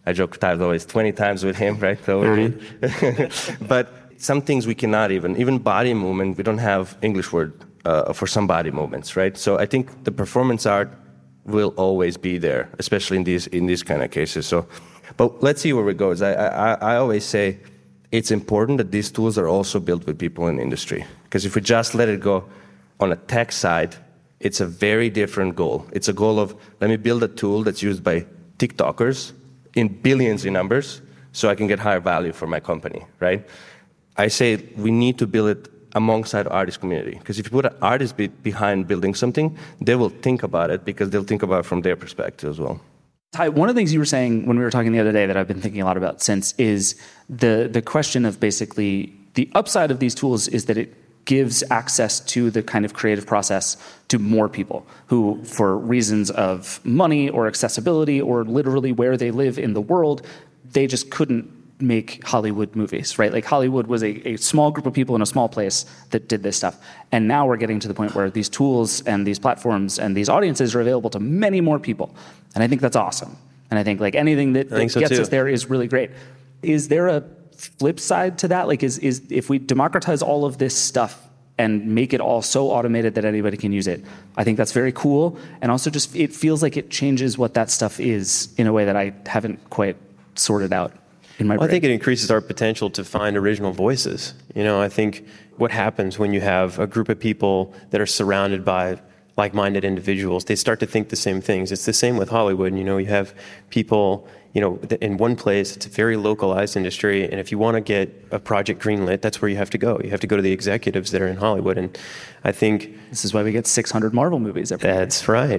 I joke I've always twenty times with him, right? So, but some things we cannot even, even body movement, we don't have English word uh, for some body movements, right? So I think the performance art will always be there, especially in these in these kind of cases. So, but let's see where it goes. I I, I always say it's important that these tools are also built with people in the industry, because if we just let it go on a tech side, it's a very different goal. It's a goal of, let me build a tool that's used by TikTokers in billions in numbers so I can get higher value for my company, right? I say we need to build it alongside the artist community, because if you put an artist be- behind building something, they will think about it because they'll think about it from their perspective as well. Ty, one of the things you were saying when we were talking the other day that I've been thinking a lot about since is the the question of basically the upside of these tools is that it gives access to the kind of creative process to more people who, for reasons of money or accessibility or literally where they live in the world, they just couldn't make Hollywood movies, right? Like Hollywood was a, a small group of people in a small place that did this stuff. And now we're getting to the point where these tools and these platforms and these audiences are available to many more people. And I think that's awesome. And I think like anything that, that so gets too. us there is really great. Is there a flip side to that? Like is, is if we democratize all of this stuff and make it all so automated that anybody can use it, I think that's very cool. And also just it feels like it changes what that stuff is in a way that I haven't quite sorted out. In my well, I think it increases our potential to find original voices. You know, I think what happens when you have a group of people that are surrounded by like-minded individuals, they start to think the same things. It's the same with Hollywood. You know, you have people, you know, in one place, it's a very localized industry, and if you want to get a project greenlit, that's where you have to go. You have to go to the executives that are in Hollywood, and I think... This is why we get six hundred Marvel movies every year. That's right.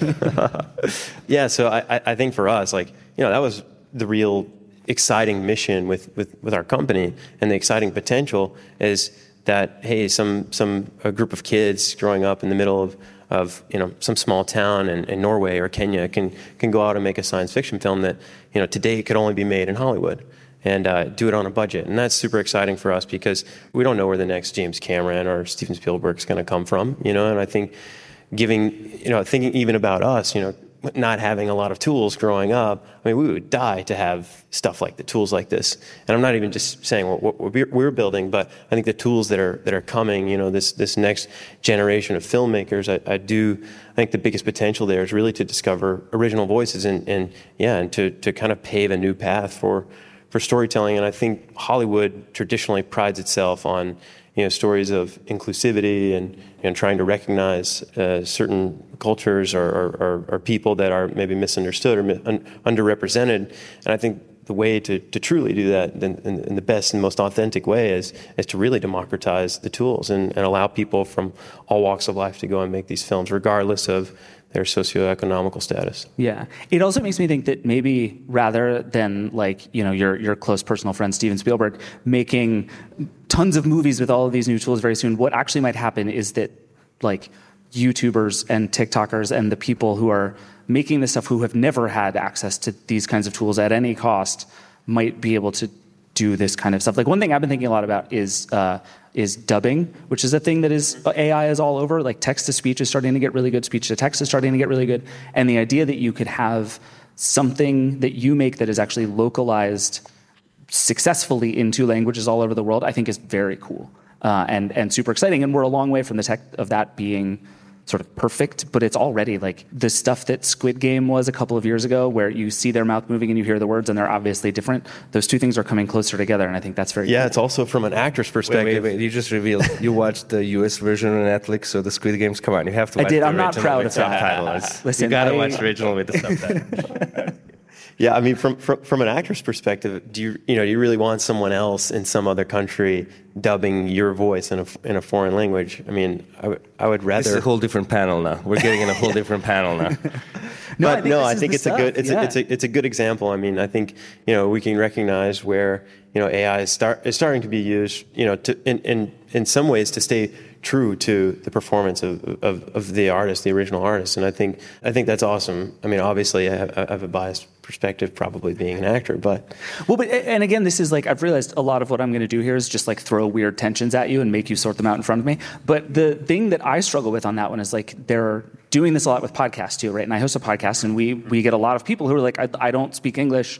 Yeah, so I, I think for us, like, you know, that was the real exciting mission with, with, with our company, and the exciting potential is that, hey, some some a group of kids growing up in the middle of, of you know some small town in, in Norway or Kenya can can go out and make a science fiction film that you know today could only be made in Hollywood, and uh, do it on a budget, and that's super exciting for us because we don't know where the next James Cameron or Steven Spielberg is going to come from, you know, and I think giving you know thinking even about us, you know. Not having a lot of tools growing up, I mean, we would die to have stuff like the tools like this. And I'm not even just saying what we're building, but I think the tools that are that are coming, you know, this this next generation of filmmakers, I, I do, I think the biggest potential there is really to discover original voices and, and yeah, and to, to kind of pave a new path for, for storytelling. And I think Hollywood traditionally prides itself on, you know, stories of inclusivity and, and trying to recognize uh, certain cultures or, or, or people that are maybe misunderstood or mi- un- underrepresented. And I think the way to, to truly do that in, in, in the best and most authentic way is is to really democratize the tools and, and allow people from all walks of life to go and make these films, regardless of their socioeconomical status. Yeah. It also makes me think that maybe rather than like, you know, your your close personal friend Steven Spielberg making tons of movies with all of these new tools very soon, what actually might happen is that like YouTubers and TikTokers and the people who are making this stuff who have never had access to these kinds of tools at any cost might be able to do this kind of stuff. Like one thing I've been thinking a lot about is uh, is dubbing, which is a thing that is A I is all over. Like text to speech is starting to get really good. Speech to text is starting to get really good. And the idea that you could have something that you make that is actually localized successfully into languages all over the world, I think is very cool uh, and and super exciting. And we're a long way from the tech of that being sort of perfect, but it's already like the stuff that Squid Game was a couple of years ago, where you see their mouth moving and you hear the words and they're obviously different. Those two things are coming closer together, and I think that's very yeah. cool. It's also from an actor's perspective. Wait, wait, wait! You just revealed you watched the U S version on Netflix, so the Squid Games. Come on, you have to. Watch I did. The I'm not proud of that. Listen, you gotta I, watch the original with the subtitles. Yeah, I mean, from, from from an actor's perspective, do you you know do you really want someone else in some other country dubbing your voice in a in a foreign language? I mean, I, w- I would rather. This is a whole different panel now. We're getting in a whole different panel now. No, but I think no, this I is think the it's stuff. a good it's yeah. a, it's a it's a good example. I mean, I think you know we can recognize where you know A I is start is starting to be used you know to in in, in some ways to stay true to the performance of, of of the artist, the original artist, and I think I think that's awesome. I mean, obviously, I have, I have a biased perspective, probably being an actor, but well, but and again, this is like I've realized a lot of what I'm going to do here is just like throw weird tensions at you and make you sort them out in front of me. But the thing that I struggle with on that one is like they're doing this a lot with podcasts too, right? And I host a podcast, and we we get a lot of people who are like, I, I don't speak English.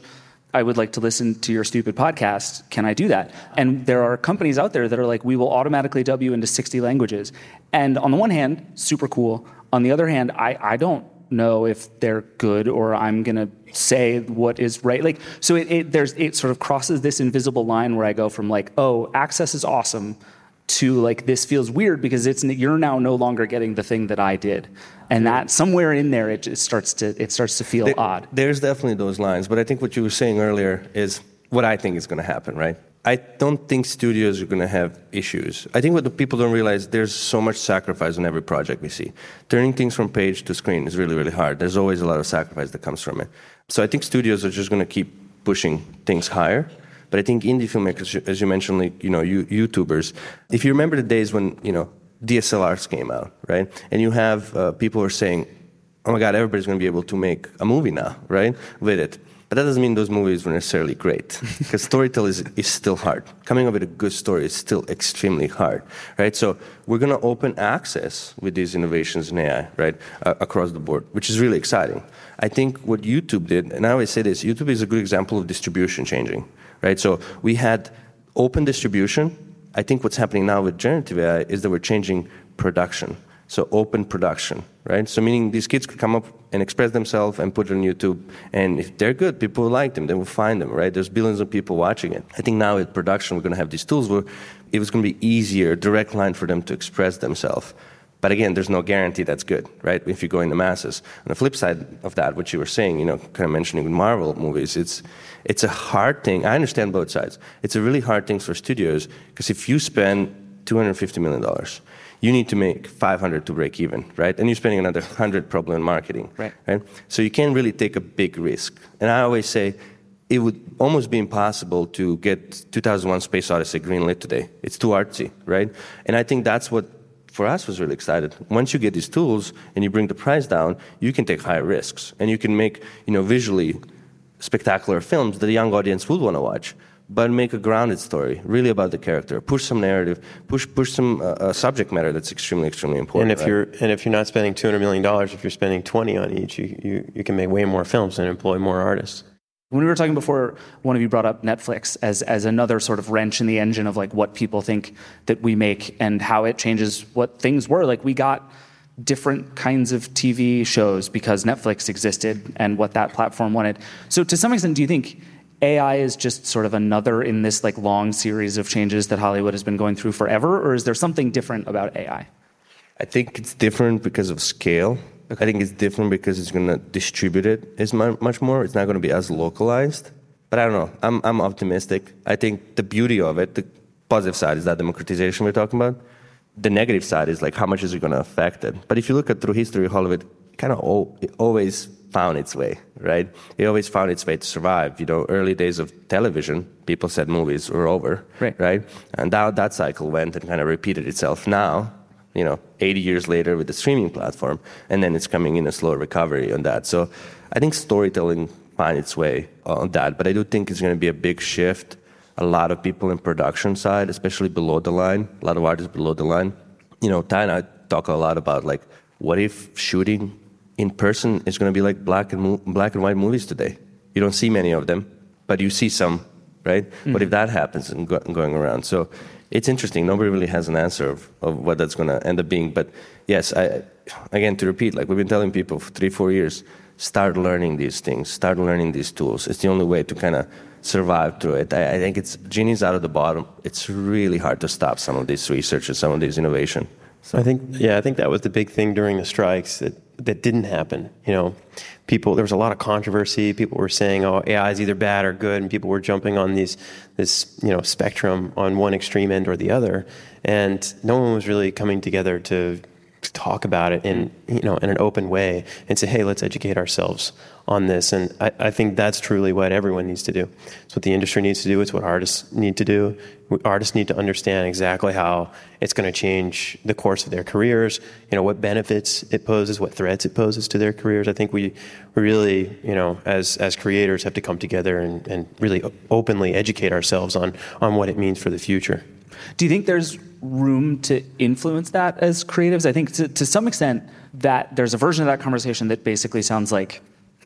I would like to listen to your stupid podcast. Can I do that? And there are companies out there that are like, we will automatically dub you into sixty languages. And on the one hand, super cool. On the other hand, I, I don't know if they're good or I'm going to say what is right. Like, so it, it, there's, it sort of crosses this invisible line where I go from like, oh, access is awesome to like, this feels weird because it's, you're now no longer getting the thing that I did. And that somewhere in there, it just starts to, it starts to feel there, odd. There's definitely those lines. But I think what you were saying earlier is what I think is going to happen, right? I don't think studios are going to have issues. I think what the people don't realize, there's so much sacrifice on every project we see. Turning things from page to screen is really, really hard. There's always a lot of sacrifice that comes from it. So I think studios are just going to keep pushing things higher. But I think indie filmmakers, as you mentioned, like, you know, you, YouTubers, if you remember the days when, you know, D S L Rs came out, right? And you have uh, people who are saying, oh my God, everybody's going to be able to make a movie now, right, with it. But that doesn't mean those movies were necessarily great, because storytelling is, is still hard. Coming up with a good story is still extremely hard, right? So we're going to open access with these innovations in A I, right, uh, across the board, which is really exciting. I think what YouTube did, and I always say this, YouTube is a good example of distribution changing, right? So we had open distribution. I think what's happening now with generative A I is that we're changing production. So open production, right? So meaning these kids could come up and express themselves and put it on YouTube. And if they're good, people will like them. They will find them, right? There's billions of people watching it. I think now with production, we're going to have these tools where it was going to be easier, direct line for them to express themselves. But again, there's no guarantee that's good, right? If you go in the masses. On the flip side of that, what you were saying, you know, kind of mentioning with Marvel movies, it's it's a hard thing. I understand both sides. It's a really hard thing for studios, because if you spend two hundred fifty million dollars, you need to make five hundred to break even, right? And you're spending another one hundred probably on marketing, right. right? So you can't really take a big risk. And I always say it would almost be impossible to get two thousand one Space Odyssey greenlit today. It's too artsy, right? And I think that's what, for us, was really excited. Once you get these tools and you bring the price down, you can take higher risks. And you can make, you know, visually spectacular films that a young audience would want to watch, but make a grounded story, really about the character. Push some narrative, push push some uh, uh, subject matter that's extremely, extremely important. And if right? you're and if you're not spending two hundred million dollars, if you're spending twenty on each, you, you you can make way more films and employ more artists. When we were talking before, one of you brought up Netflix as as another sort of wrench in the engine of like what people think that we make and how it changes what things were. Like we got different kinds of T V shows because Netflix existed and what that platform wanted. So to some extent, do you think A I is just sort of another in this like long series of changes that Hollywood has been going through forever, or is there something different about A I? I think it's different because of scale. Okay. I think it's different because it's going to distribute it as much more. It's not going to be as localized. But I don't know. I'm I'm optimistic. I think the beauty of it, the positive side is that democratization we're talking about. The negative side is like how much is it going to affect it. But if you look at through history, Hollywood kind of al- it always found its way, right? It always found its way to survive. You know, early days of television, people said movies were over, right? right? And that, that cycle went and kind of repeated itself now, you know, eighty years later with the streaming platform, and then it's coming in a slow recovery on that. So I think storytelling find its way on that, but I do think it's going to be a big shift. A lot of people in production side, especially below the line, a lot of artists below the line. You know, Ty and I talk a lot about like, what if shooting in person is going to be like black and mo- black and white movies today? You don't see many of them, but you see some, right? Mm-hmm. What if that happens and, go- and going around? So it's interesting. Nobody really has an answer of, of what that's going to end up being. But yes, I, again, to repeat, like we've been telling people for three, four years, start learning these things, start learning these tools. It's the only way to kind of survive through it. I, I think it's genie's out of the bottom. It's really hard to stop some of this research and some of this innovation. So. I think, yeah, I think that was the big thing during the strikes that, that didn't happen. You know, people, there was a lot of controversy. People were saying, oh, A I is either bad or good, and people were jumping on these, this, you know, spectrum on one extreme end or the other, and no one was really coming together to talk about it in, you know, in an open way and say, hey, let's educate ourselves on this. And I, I think that's truly what everyone needs to do. It's what the industry needs to do. It's what artists need to do. Artists need to understand exactly how it's going to change the course of their careers, you know, what benefits it poses, what threats it poses to their careers. I think we really, you know, as as creators have to come together and, and really openly educate ourselves on, on what it means for the future. Do you think there's room to influence that as creatives? I think to, to some extent that there's a version of that conversation that basically sounds like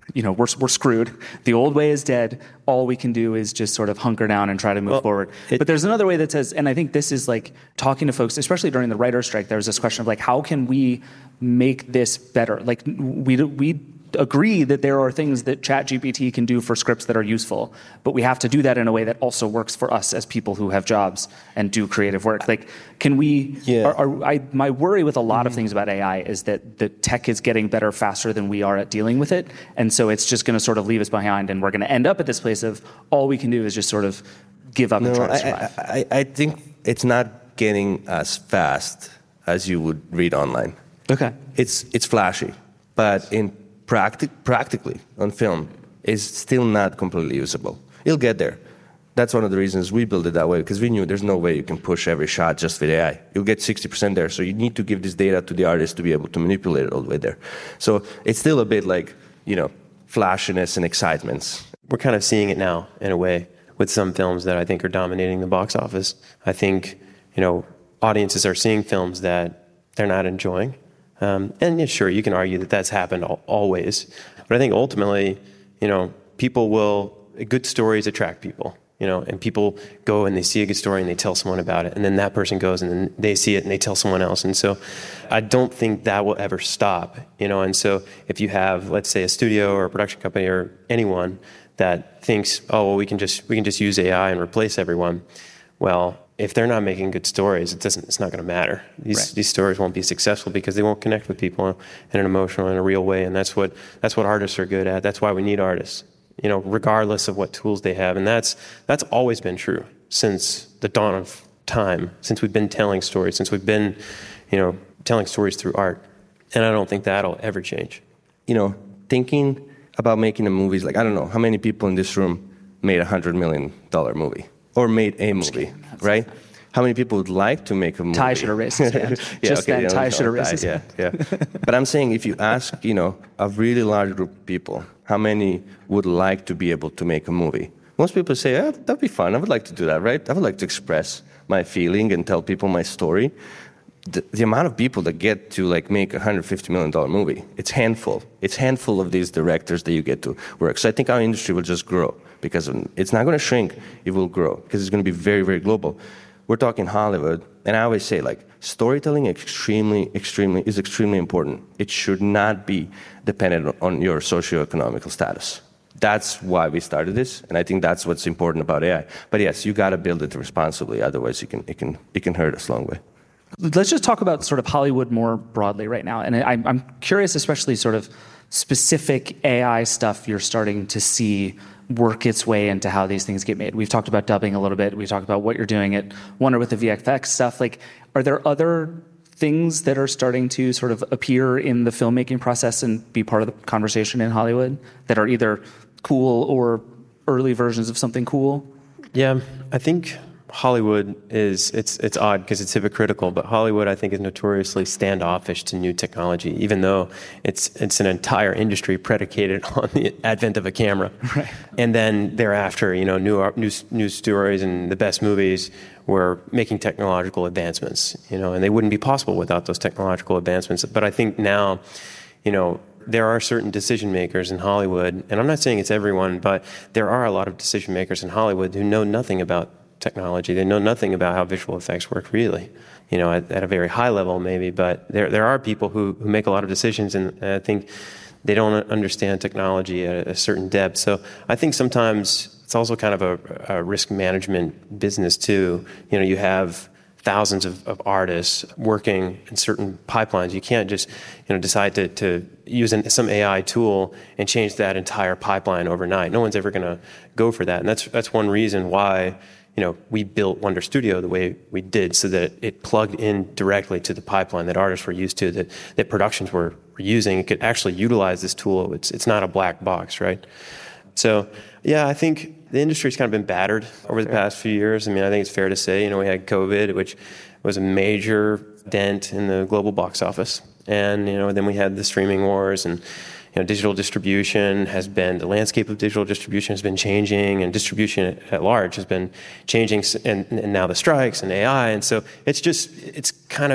you know, we're we're screwed. The old way is dead. All we can do is just sort of hunker down and try to move well, forward. It, but there's another way that says, and I think this is like talking to folks, especially during the writer's strike, there was this question of like, how can we make this better? Like we we agree that there are things that ChatGPT can do for scripts that are useful, but we have to do that in a way that also works for us as people who have jobs and do creative work. Like, can we, yeah. are, are, I, my worry with a lot mm-hmm. of things about A I is that the tech is getting better faster than we are at dealing with it. And so it's just going to sort of leave us behind, and we're going to end up at this place of all we can do is just sort of give up no, and try to survive. I, I, I think it's not getting as fast as you would read online. Okay. It's, it's flashy, but in Practic- practically on film is still not completely usable. It'll get there. That's one of the reasons we built it that way, because we knew there's no way you can push every shot just with A I. You'll get sixty percent there, so you need to give this data to the artist to be able to manipulate it all the way there. So it's still a bit like, you know, flashiness and excitements. We're kind of seeing it now, in a way, with some films that I think are dominating the box office. I think, you know, audiences are seeing films that they're not enjoying. Um, and yeah, sure, you can argue that that's happened al- always. But I think ultimately, you know, people will, good stories attract people, you know, and people go and they see a good story and they tell someone about it. And then that person goes and then they see it and they tell someone else. And so I don't think that will ever stop, you know. And so if you have, let's say, a studio or a production company or anyone that thinks, oh, well, we can just we can just use A I and replace everyone, well, if they're not making good stories, it doesn't. It's not going to matter. These right. these stories won't be successful because they won't connect with people in an emotional and a real way. And that's what that's what artists are good at. That's why we need artists, you know, regardless of what tools they have. And that's that's always been true since the dawn of time. Since we've been telling stories. Since we've been, you know, telling stories through art. And I don't think that'll ever change. You know, thinking about making a movie is like, I don't know how many people in this room made a hundred million dollar movie. Or made a movie, right? How many people would like to make a movie? Ty should have raised his hand. yeah, Just okay, then, Ty should have raised his yeah, hand. Yeah, But I'm saying if you ask, you know, a really large group of people, how many would like to be able to make a movie? Most people say, oh, that'd be fun. I would like to do that, right? I would like to express my feeling and tell people my story. The, the amount of people that get to like make a one hundred fifty million dollars movie, it's handful. It's handful of these directors that you get to work. So I think our industry will just grow. Because it's not going to shrink, it will grow, because it's going to be very, very global. We're talking Hollywood, and I always say, like, storytelling extremely, extremely is extremely important. It should not be dependent on your socioeconomical status. That's why we started this, and I think that's what's important about A I. But yes, you got to build it responsibly, otherwise it can, it can, it can hurt us a long way. Let's just talk about sort of Hollywood more broadly right now, and I'm, I'm curious, especially sort of specific A I stuff you're starting to see work its way into how these things get made. We've talked about dubbing a little bit. We've talked about what you're doing at Wonder with the V F X stuff. Like, are there other things that are starting to sort of appear in the filmmaking process and be part of the conversation in Hollywood that are either cool or early versions of something cool? Yeah, I think Hollywood is, it's it's odd because it's hypocritical, but Hollywood, I think, is notoriously standoffish to new technology, even though it's it's an entire industry predicated on the advent of a camera. Right. And then thereafter, you know, new new news stories and the best movies were making technological advancements, you know, and they wouldn't be possible without those technological advancements. But I think now, you know, there are certain decision makers in Hollywood, and I'm not saying it's everyone, but there are a lot of decision makers in Hollywood who know nothing about technology. They know nothing about how visual effects work, really, you know, at, at a very high level maybe, but there there are people who, who make a lot of decisions, and I think they don't understand technology at a certain depth. So I think sometimes it's also kind of a, a risk management business too. You know, you have thousands of, of artists working in certain pipelines. You can't just, you know, decide to, to use an, some A I tool and change that entire pipeline overnight. No one's ever going to go for that, and that's that's one reason why, you know, we built Wonder Studio the way we did, so that it plugged in directly to the pipeline that artists were used to, that, that productions were, were using. It could actually utilize this tool. It's it's not a black box, right? So, yeah, I think the industry's kind of been battered over the past few years. I mean, I think it's fair to say, you know, we had COVID, which was a major dent in the global box office. And, you know, then we had the streaming wars, and, you know, digital distribution has been, the landscape of digital distribution has been changing, and distribution at large has been changing, and, and now the strikes and A I. And so it's just, it's kind of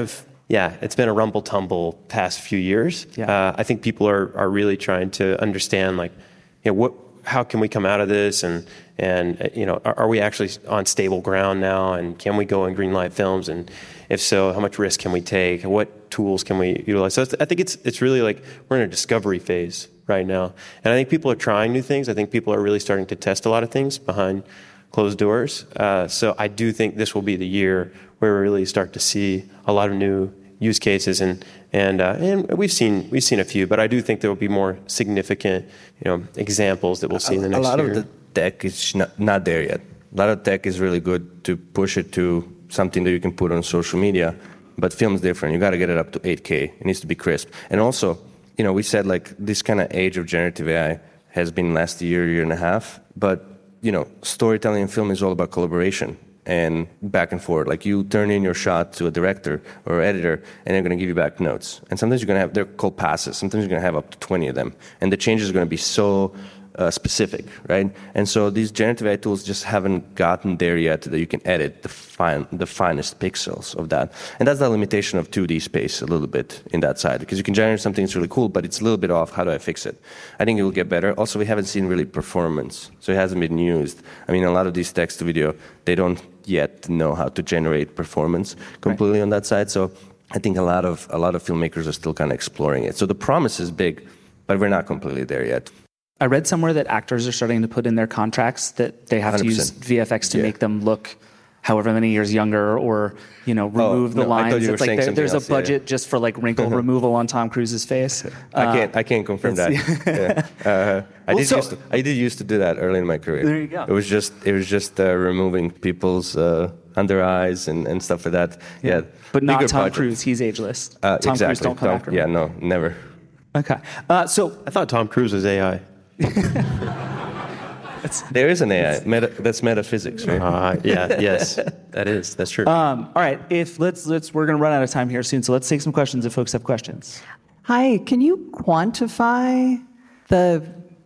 yeah, it's been a rumble tumble past few years. Yeah. Uh, I think people are, are really trying to understand, like, you know, what, how can we come out of this, and and uh, you know, are, are we actually on stable ground now, and can we go and greenlight films, and if so, how much risk can we take, what tools can we utilize? So I think it's it's really like we're in a discovery phase right now, and I think people are trying new things. I think people are really starting to test a lot of things behind closed doors. Uh, so I do think this will be the year where we really start to see a lot of new use cases, and and uh, and we've seen we've seen a few, but I do think there will be more significant, you know, examples that we'll see in the next year. A lot year. of the tech is not, not there yet. A lot of tech is really good to push it to something that you can put on social media, but film's different. You got to get it up to eight K. It needs to be crisp. And also, you know, we said like this kind of age of generative A I has been last year, year and a half, but you know, storytelling in film is all about collaboration and back and forth. Like you turn in your shot to a director or editor, and they're going to give you back notes. And sometimes you're going to have, they're called passes. Sometimes you're going to have up to twenty of them. And the changes are going to be so uh, specific, right? And so these generative A I tools just haven't gotten there yet that you can edit the fine, the finest pixels of that. And that's the limitation of two D space a little bit in that side, because you can generate something that's really cool, but it's a little bit off. How do I fix it? I think it will get better. Also, we haven't seen really performance, so it hasn't been used. I mean, a lot of these text to video, they don't yet know how to generate performance completely right. on that side. So I think a lot of a lot of filmmakers are still kind of exploring it. So the promise is big, but we're not completely there yet. I read somewhere that actors are starting to put in their contracts that they have one hundred percent. To use V F X to yeah. make them look however many years younger, or, you know, remove oh, the no, lines. It's like there, there's else, a budget yeah. just for like wrinkle removal on Tom Cruise's face. I can't I can't confirm that. yeah. uh, I well, did so, used to, I did used to do that early in my career. There you go. It was just it was just uh, removing people's uh, under eyes and, and stuff like that. Yeah, yeah. But not Tom budget. Cruise. He's ageless. Uh, Tom exactly. Cruise don't come Tom, after him. Yeah, no, never. Okay. Uh, so I thought Tom Cruise was A I. There is an A I. Meta, that's metaphysics, right? Uh, yeah. Yes, that is. That's true. Um, all right. If let's let's we're going to run out of time here soon, so let's take some questions if folks have questions. Hi. Can you quantify the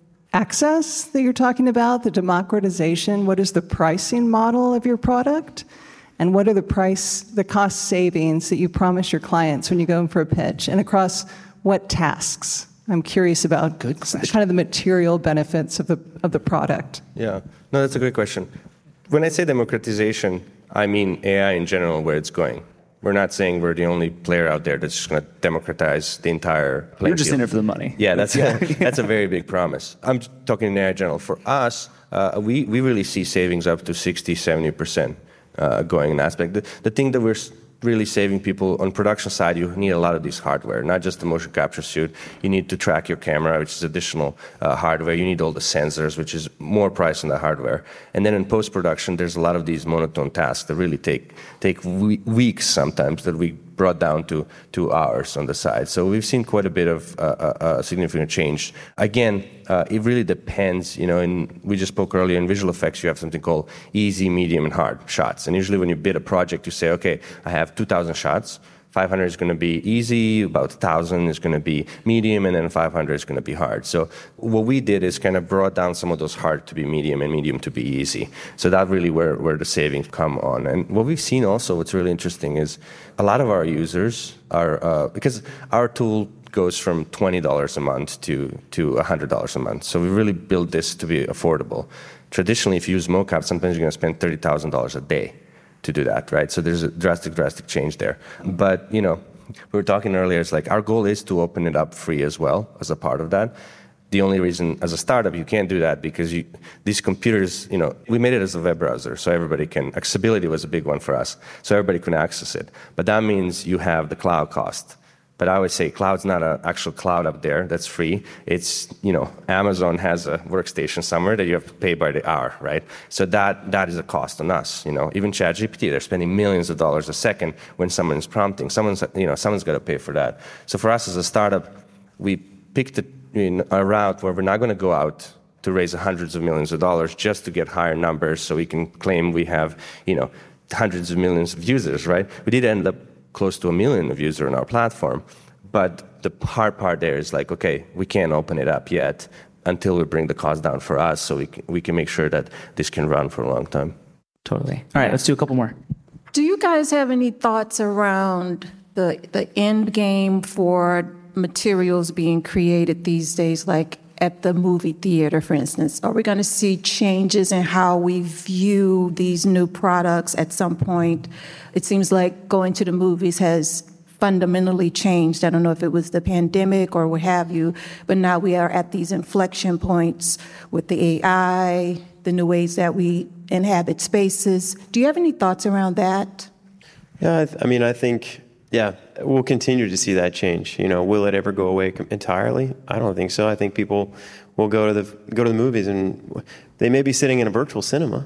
access that you're talking about, the democratization? What is the pricing model of your product, and what are the price, the cost savings that you promise your clients when you go in for a pitch, and across what tasks? I'm curious about Good kind of the material benefits of the of the product. Yeah, no, that's a great question. When I say democratization, I mean A I in general, where it's going. We're not saying we're the only player out there that's just going to democratize the entire playing You're just field. in it for the money. Yeah, that's yeah. that's a very big promise. I'm talking in A I in general. For us, uh, we, we really see savings up to sixty, seventy percent uh, going in aspect. The, the thing that we're really saving people on production side, you need a lot of these hardware, not just the motion capture suite. You need to track your camera, which is additional uh, hardware. You need all the sensors, which is more price than the hardware. And then in post-production, there's a lot of these monotone tasks that really take take we- weeks sometimes that we brought down to two hours on the side. So we've seen quite a bit of uh, uh, significant change. Again, uh, it really depends. You know, in, we just spoke earlier in visual effects, you have something called easy, medium, and hard shots. And usually when you bid a project, you say, okay, I have two thousand shots. five hundred is going to be easy, about one thousand is going to be medium, and then five hundred is going to be hard. So what we did is kind of brought down some of those hard to be medium and medium to be easy. So that really where, where the savings come on. And what we've seen also, what's really interesting is a lot of our users are, uh, because our tool goes from twenty dollars a month to, to one hundred dollars a month. So we really built this to be affordable. Traditionally, if you use mocap, sometimes you're going to spend thirty thousand dollars a day to do that, right? So there's a drastic, drastic change there. But, you know, we were talking earlier, it's like our goal is to open it up free as well as a part of that. The only reason, as a startup, you can't do that because you, these computers, you know, we made it as a web browser, so everybody can, accessibility was a big one for us, so everybody can access it. But that means you have the cloud cost. But I would say cloud's not an actual cloud up there that's free. It's, you know, Amazon has a workstation somewhere that you have to pay by the hour, right? So that that is a cost on us, you know. Even ChatGPT, they're spending millions of dollars a second when someone's prompting. Someone's, you know, someone's got to pay for that. So for us as a startup, we picked a, you know, a route where we're not going to go out to raise hundreds of millions of dollars just to get higher numbers so we can claim we have, you know, hundreds of millions of users, right? We did end up close to a million of users on our platform. But the hard part there is like, okay, we can't open it up yet until we bring the cost down for us so we can, we can make sure that this can run for a long time. Totally. All right, let's do a couple more. Do you guys have any thoughts around the the end game for materials being created these days, like at the movie theater, for instance? Are we going to see changes in how we view these new products at some point? It seems like going to the movies has fundamentally changed. I don't know if it was the pandemic or what have you, but now we are at these inflection points with the A I, the new ways that we inhabit spaces. Do you have any thoughts around that? Yeah, I, th- I mean, I think, yeah, we'll continue to see that change. You know, will it ever go away com- entirely? I don't think so. I think people will go to the go to the movies, and they may be sitting in a virtual cinema,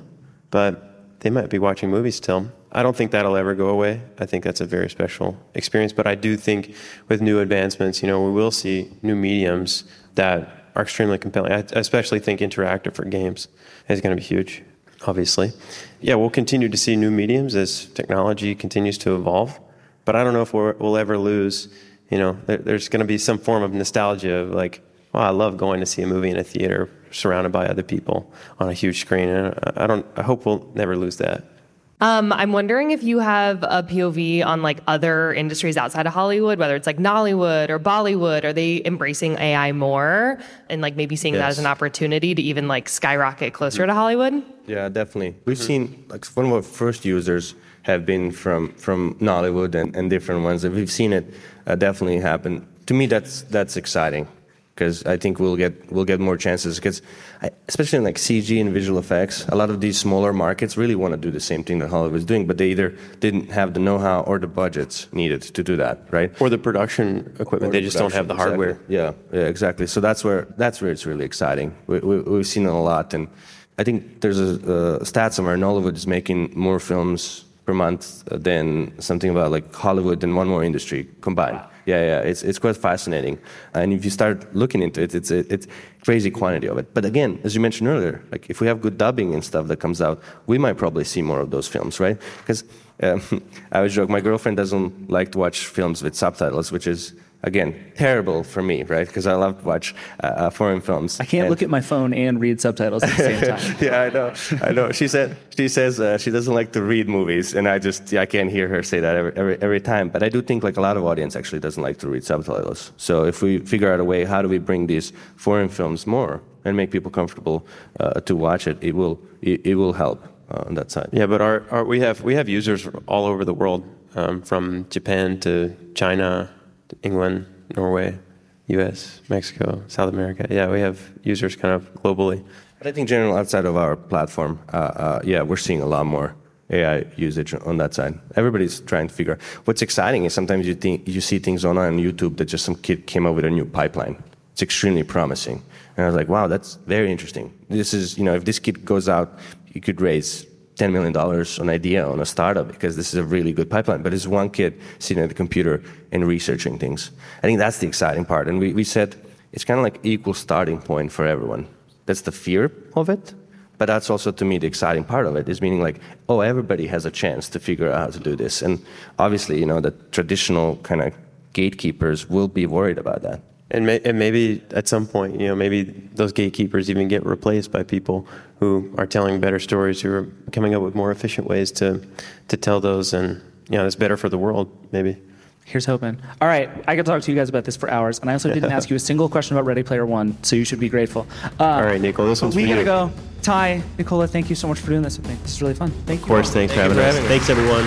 but they might be watching movies still. I don't think that'll ever go away. I think that's a very special experience. But I do think with new advancements, you know, we will see new mediums that are extremely compelling. I especially think interactive for games is going to be huge, obviously. Yeah, we'll continue to see new mediums as technology continues to evolve. But I don't know if we're, we'll ever lose, you know, there, there's going to be some form of nostalgia of like, oh, I love going to see a movie in a theater surrounded by other people on a huge screen. And I don't, I hope we'll never lose that. Um, I'm wondering if you have a P O V on like other industries outside of Hollywood, whether it's like Nollywood or Bollywood. Are they embracing A I more and like maybe seeing yes. that as an opportunity to even like skyrocket closer mm-hmm. to Hollywood? Yeah, definitely. We've mm-hmm. seen like one of our first users have been from from Nollywood and, and different ones. And we've seen it uh, definitely happen. To me, that's that's exciting. Because I think we'll get we'll get more chances. Because especially in like C G and visual effects, a lot of these smaller markets really want to do the same thing that Hollywood's doing, but they either didn't have the know-how or the budgets needed to do that, right? Or the production equipment. Or they the just don't have the hardware. Exactly. Yeah, yeah, exactly. So that's where that's where it's really exciting. We, we, we've seen it a lot, and I think there's a, a stat somewhere. Nollywood is making more films per month than something about like Hollywood and one more industry combined. Wow. Yeah, yeah, it's it's quite fascinating, and if you start looking into it, it's a, it's crazy quantity of it. But again, as you mentioned earlier, like if we have good dubbing and stuff that comes out, we might probably see more of those films, right? Because um, I always joke, my girlfriend doesn't like to watch films with subtitles, which is again terrible for me, right? Because I love to watch uh, foreign films. I can't and look at my phone and read subtitles at the same time. Yeah, I know, I know. She said she says uh, she doesn't like to read movies, and I just yeah, I can't hear her say that every, every every time. But I do think like a lot of audience actually doesn't like to read subtitles. So if we figure out a way, how do we bring these foreign films more and make people comfortable uh, to watch it? It will it, it will help uh, on that side. Yeah, but our, our we have we have users all over the world, um, from Japan to China, England, Norway, U S, Mexico, South America. Yeah, we have users kind of globally. But I think generally outside of our platform, uh, uh, yeah, we're seeing a lot more A I usage on that side. Everybody's trying to figure out. What's exciting is sometimes you think you see things online on YouTube that just some kid came up with a new pipeline. It's extremely promising. And I was like, wow, that's very interesting. This is, you know, if this kid goes out, he could raise ten million dollars on idea on a startup because this is a really good pipeline. But it's one kid sitting at the computer and researching things. I think that's the exciting part. And we, we said it's kind of like equal starting point for everyone. That's the fear of it. But that's also, to me, the exciting part of it is meaning like, oh, everybody has a chance to figure out how to do this. And obviously, you know, the traditional kind of gatekeepers will be worried about that. And, may, and maybe at some point, you know, maybe those gatekeepers even get replaced by people who are telling better stories, who are coming up with more efficient ways to to tell those, and you know, it's better for the world, maybe. Here's hoping. All right, I could talk to you guys about this for hours, and I also didn't ask you a single question about Ready Player One, so you should be grateful. Uh, All right, Nicola, this one's for you. We gotta go. Ty, Nicola, thank you so much for doing this with me. This is really fun. Thank you. Of course, thanks Thank for having us. Thanks, everyone.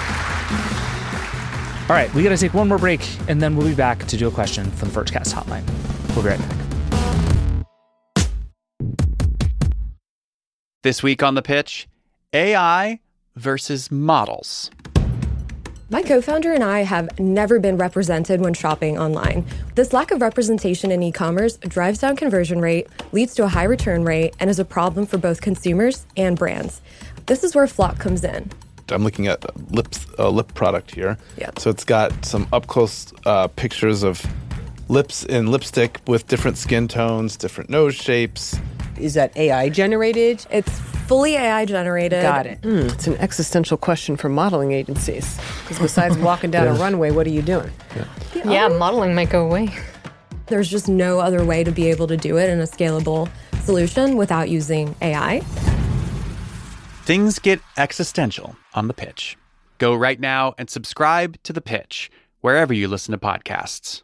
All right, we got to take one more break, and then we'll be back to do a question from the Vergecast hotline. We'll be right back. This week on The Pitch, A I versus models. My co-founder and I have never been represented when shopping online. This lack of representation in e-commerce drives down conversion rate, leads to a high return rate, and is a problem for both consumers and brands. This is where Flock comes in. I'm looking at a lip, a lip product here. Yeah. So it's got some up-close uh, pictures of lips in lipstick with different skin tones, different nose shapes. Is that A I generated? It's fully A I generated. Got it. Mm, it's an existential question for modeling agencies. Because besides walking down yeah. a runway, what are you doing? Yeah, yeah modeling might go away. There's just no other way to be able to do it in a scalable solution without using A I. Things get existential on The Pitch. Go right now and subscribe to The Pitch wherever you listen to podcasts.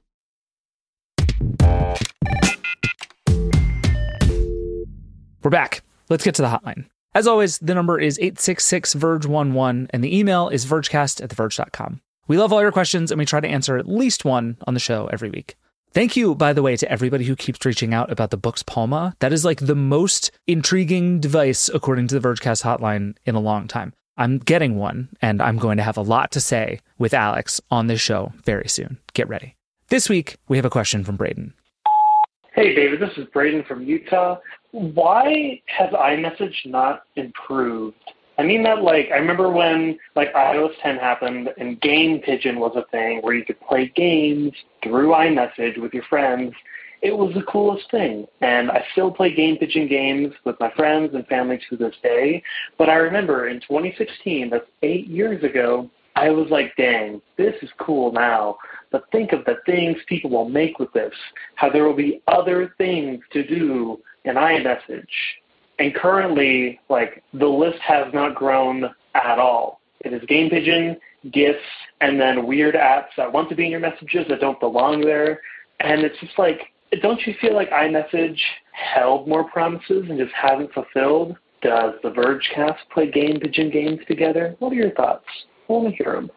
We're back. Let's get to the hotline. As always, the number is eight six six, V E R G E one one, and the email is vergecast at the verge dot com. We love all your questions, and we try to answer at least one on the show every week. Thank you, by the way, to everybody who keeps reaching out about the Books Palma. That is like the most intriguing device, according to the Vergecast hotline, in a long time. I'm getting one, and I'm going to have a lot to say with Alex on this show very soon. Get ready. This week, we have a question from Braden. Hey, David, this is Braden from Utah. Why has iMessage not improved? I mean that, like, I remember when, like, i O S ten happened and Game Pigeon was a thing where you could play games through iMessage with your friends. It was the coolest thing. And I still play Game Pigeon games with my friends and family to this day. But I remember in twenty sixteen, that's eight years ago, I was like, dang, this is cool now. But think of the things people will make with this, how there will be other things to do in iMessage. And currently, like, the list has not grown at all. It is Game Pigeon, GIFs, and then weird apps that want to be in your messages that don't belong there. And it's just like, don't you feel like iMessage held more promises and just hasn't fulfilled? Does the Vergecast play Game Pigeon games together? What are your thoughts? I want to hear them.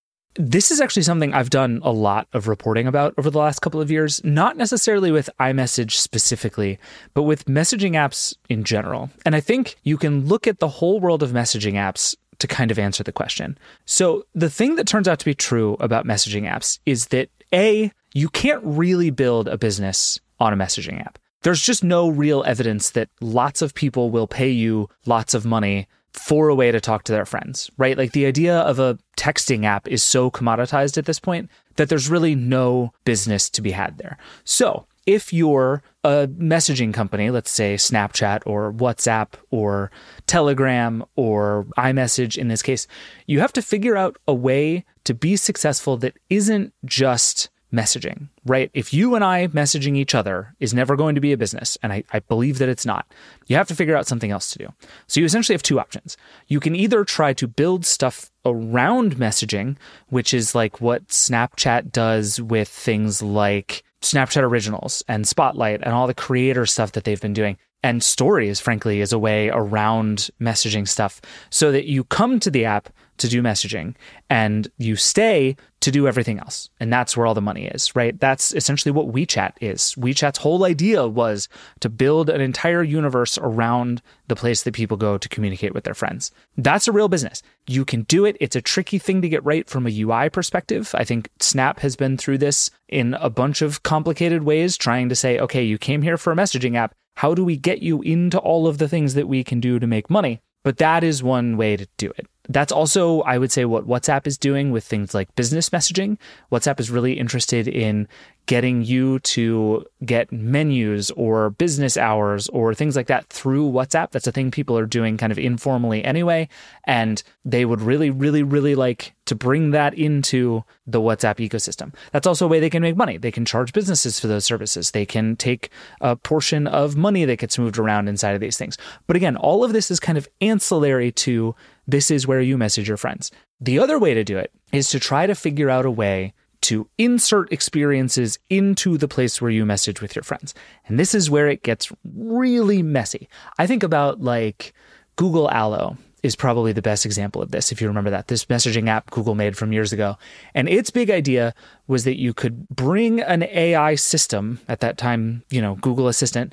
This is actually something I've done a lot of reporting about over the last couple of years, not necessarily with iMessage specifically, but with messaging apps in general. And I think you can look at the whole world of messaging apps to kind of answer the question. So the thing that turns out to be true about messaging apps is that, A, you can't really build a business on a messaging app. There's just no real evidence that lots of people will pay you lots of money for a way to talk to their friends, right? Like the idea of a texting app is so commoditized at this point that there's really no business to be had there. So if you're a messaging company, let's say Snapchat or WhatsApp or Telegram or iMessage in this case, you have to figure out a way to be successful that isn't just messaging, right? If you and I messaging each other is never going to be a business, and I, I believe that it's not, you have to figure out something else to do. So you essentially have two options. You can either try to build stuff around messaging, which is like what Snapchat does with things like Snapchat Originals and Spotlight and all the creator stuff that they've been doing. And Stories, frankly, is a way around messaging stuff so that you come to the app to do messaging and you stay to do everything else. And that's where all the money is, right? That's essentially what WeChat is. WeChat's whole idea was to build an entire universe around the place that people go to communicate with their friends. That's a real business. You can do it. It's a tricky thing to get right from a U I perspective. I think Snap has been through this in a bunch of complicated ways, trying to say, okay, you came here for a messaging app. How do we get you into all of the things that we can do to make money? But that is one way to do it. That's also, I would say, what WhatsApp is doing with things like business messaging. WhatsApp is really interested in getting you to get menus or business hours or things like that through WhatsApp. That's a thing people are doing kind of informally anyway. And they would really, really, really like to bring that into the WhatsApp ecosystem. That's also a way they can make money. They can charge businesses for those services. They can take a portion of money that gets moved around inside of these things. But again, all of this is kind of ancillary to this is where you message your friends. The other way to do it is to try to figure out a way to insert experiences into the place where you message with your friends. And this is where it gets really messy. I think about like Google Allo is probably the best example of this, if you remember that. This messaging app Google made from years ago. And its big idea was that you could bring an A I system, at that time, you know, Google Assistant,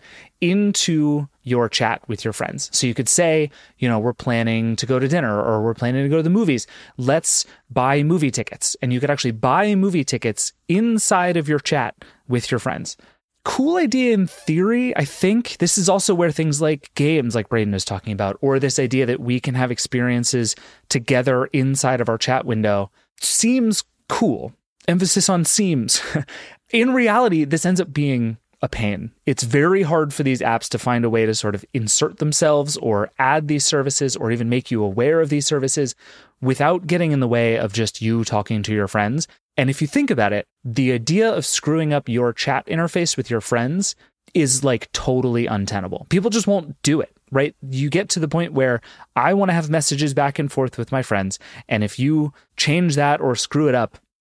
into your chat with your friends. So you could say, you know, we're planning to go to dinner or we're planning to go to the movies. Let's buy movie tickets. And you could actually buy movie tickets inside of your chat with your friends. Cool idea in theory. I think this is also where things like games, like Braden was talking about, or this idea that we can have experiences together inside of our chat window seems cool. Emphasis on seems. In reality, this ends up being a pain. It's very hard for these apps to find a way to sort of insert themselves or add these services or even make you aware of these services without getting in the way of just you talking to your friends. And if you think about it, the idea of screwing up your chat interface with your friends is like totally untenable. People just won't do it, right? You get to the point where I want to have messages back and forth with my friends. And if you change that or screw it up,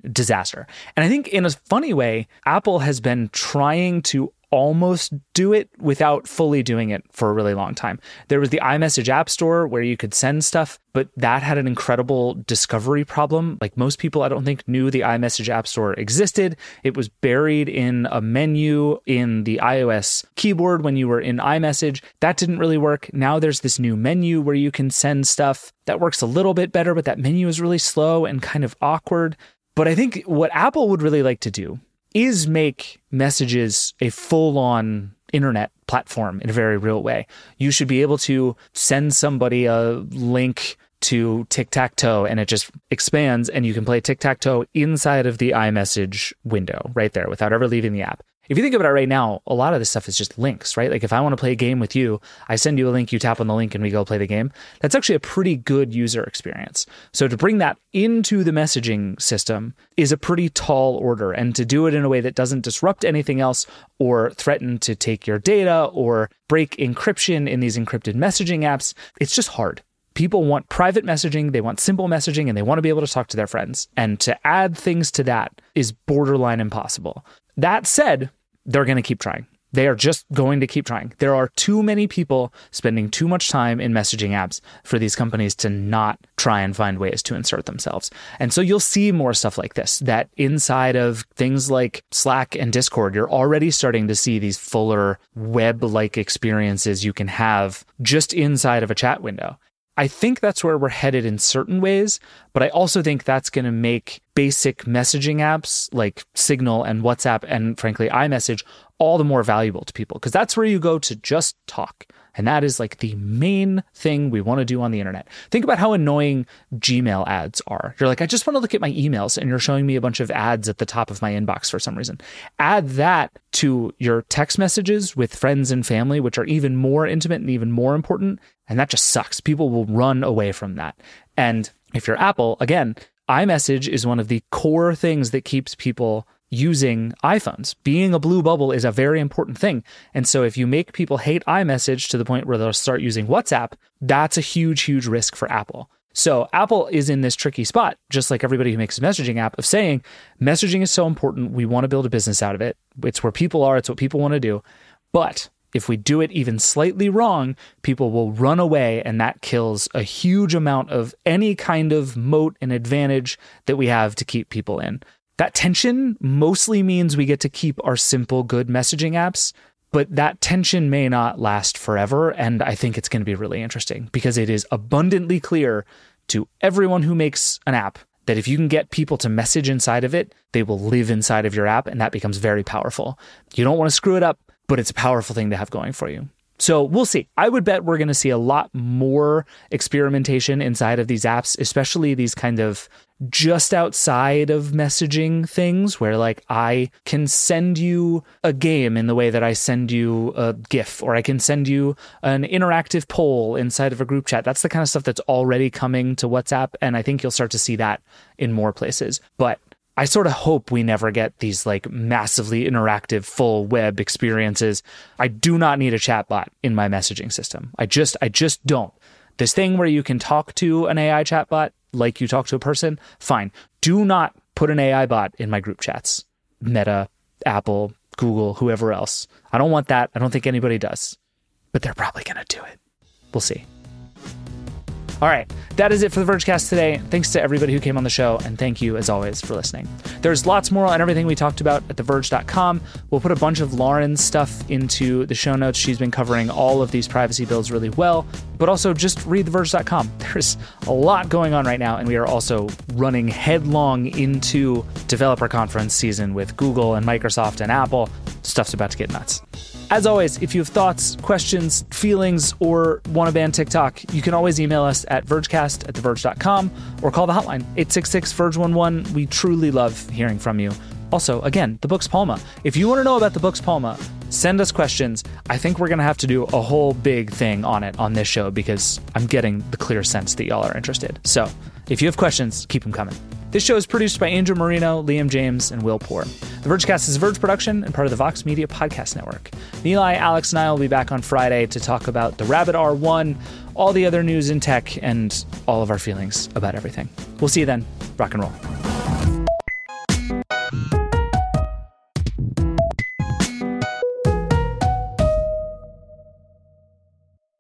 disaster. And I think in a funny way, Apple has been trying to almost do it without fully doing it for a really long time. There was the iMessage App Store where you could send stuff, but that had an incredible discovery problem. Like most people, I don't think, knew the iMessage App Store existed. It was buried in a menu in the iOS keyboard when you were in iMessage. That didn't really work. Now there's this new menu where you can send stuff. That works a little bit better, but that menu is really slow and kind of awkward. But I think what Apple would really like to do is make messages a full-on internet platform in a very real way. You should be able to send somebody a link to tic-tac-toe and it just expands and you can play tic-tac-toe inside of the iMessage window right there without ever leaving the app. If you think about it right now, a lot of this stuff is just links, right? Like if I want to play a game with you, I send you a link, you tap on the link and we go play the game. That's actually a pretty good user experience. So to bring that into the messaging system is a pretty tall order, and to do it in a way that doesn't disrupt anything else or threaten to take your data or break encryption in these encrypted messaging apps, it's just hard. People want private messaging, they want simple messaging, and they want to be able to talk to their friends. And to add things to that is borderline impossible. That said, they're going to keep trying. They are just going to keep trying. There are too many people spending too much time in messaging apps for these companies to not try and find ways to insert themselves. And so you'll see more stuff like this, that inside of things like Slack and Discord, you're already starting to see these fuller web-like experiences you can have just inside of a chat window. I think that's where we're headed in certain ways, but I also think that's going to make basic messaging apps like Signal and WhatsApp and frankly iMessage all the more valuable to people, because that's where you go to just talk. And that is like the main thing we want to do on the internet. Think about how annoying Gmail ads are. You're like, I just want to look at my emails, and you're showing me a bunch of ads at the top of my inbox for some reason. Add that to your text messages with friends and family, which are even more intimate and even more important. And that just sucks. People will run away from that. And if you're Apple, again, iMessage is one of the core things that keeps people using iPhones. Being a blue bubble is a very important thing. And so if you make people hate iMessage to the point where they'll start using WhatsApp, that's a huge, huge risk for Apple. So Apple is in this tricky spot, just like everybody who makes a messaging app, of saying messaging is so important. We want to build a business out of it. It's where people are. It's what people want to do. But if we do it even slightly wrong, people will run away, and that kills a huge amount of any kind of moat and advantage that we have to keep people in. That tension mostly means we get to keep our simple, good messaging apps, but that tension may not last forever, and I think it's going to be really interesting because it is abundantly clear to everyone who makes an app that if you can get people to message inside of it, they will live inside of your app, and that becomes very powerful. You don't want to screw it up, but it's a powerful thing to have going for you. So we'll see. I would bet we're going to see a lot more experimentation inside of these apps, especially these kind of just outside of messaging things where like I can send you a game in the way that I send you a GIF, or I can send you an interactive poll inside of a group chat. That's the kind of stuff that's already coming to WhatsApp. And I think you'll start to see that in more places. But I sort of hope we never get these like massively interactive full web experiences. I do not need a chatbot in my messaging system. I just, I just don't. This thing where you can talk to an A I chatbot like you talk to a person, fine. Do not put an A I bot in my group chats. Meta, Apple, Google, whoever else. I don't want that. I don't think anybody does. But they're probably going to do it. We'll see. All right, that is it for the Vergecast today. Thanks to everybody who came on the show, and thank you, as always, for listening. There's lots more on everything we talked about at the verge dot com. We'll put a bunch of Lauren's stuff into the show notes. She's been covering all of these privacy bills really well, but also just read the verge dot com. There's a lot going on right now, and we are also running headlong into developer conference season with Google and Microsoft and Apple. Stuff's about to get nuts. As always, if you have thoughts, questions, feelings, or want to ban TikTok, you can always email us at vergecast at the verge dot com or call the hotline, eight six six, verge one one. We truly love hearing from you. Also, again, the book's Palma. If you want to know about the book's Palma, send us questions. I think we're going to have to do a whole big thing on it on this show because I'm getting the clear sense that y'all are interested. So if you have questions, keep them coming. This show is produced by Andrew Marino, Liam James, and Will Poor. The Vergecast is a Verge production and part of the Vox Media Podcast Network. Nilay, Alex, and I will be back on Friday to talk about the Rabbit R one, all the other news in tech, and all of our feelings about everything. We'll see you then. Rock and roll.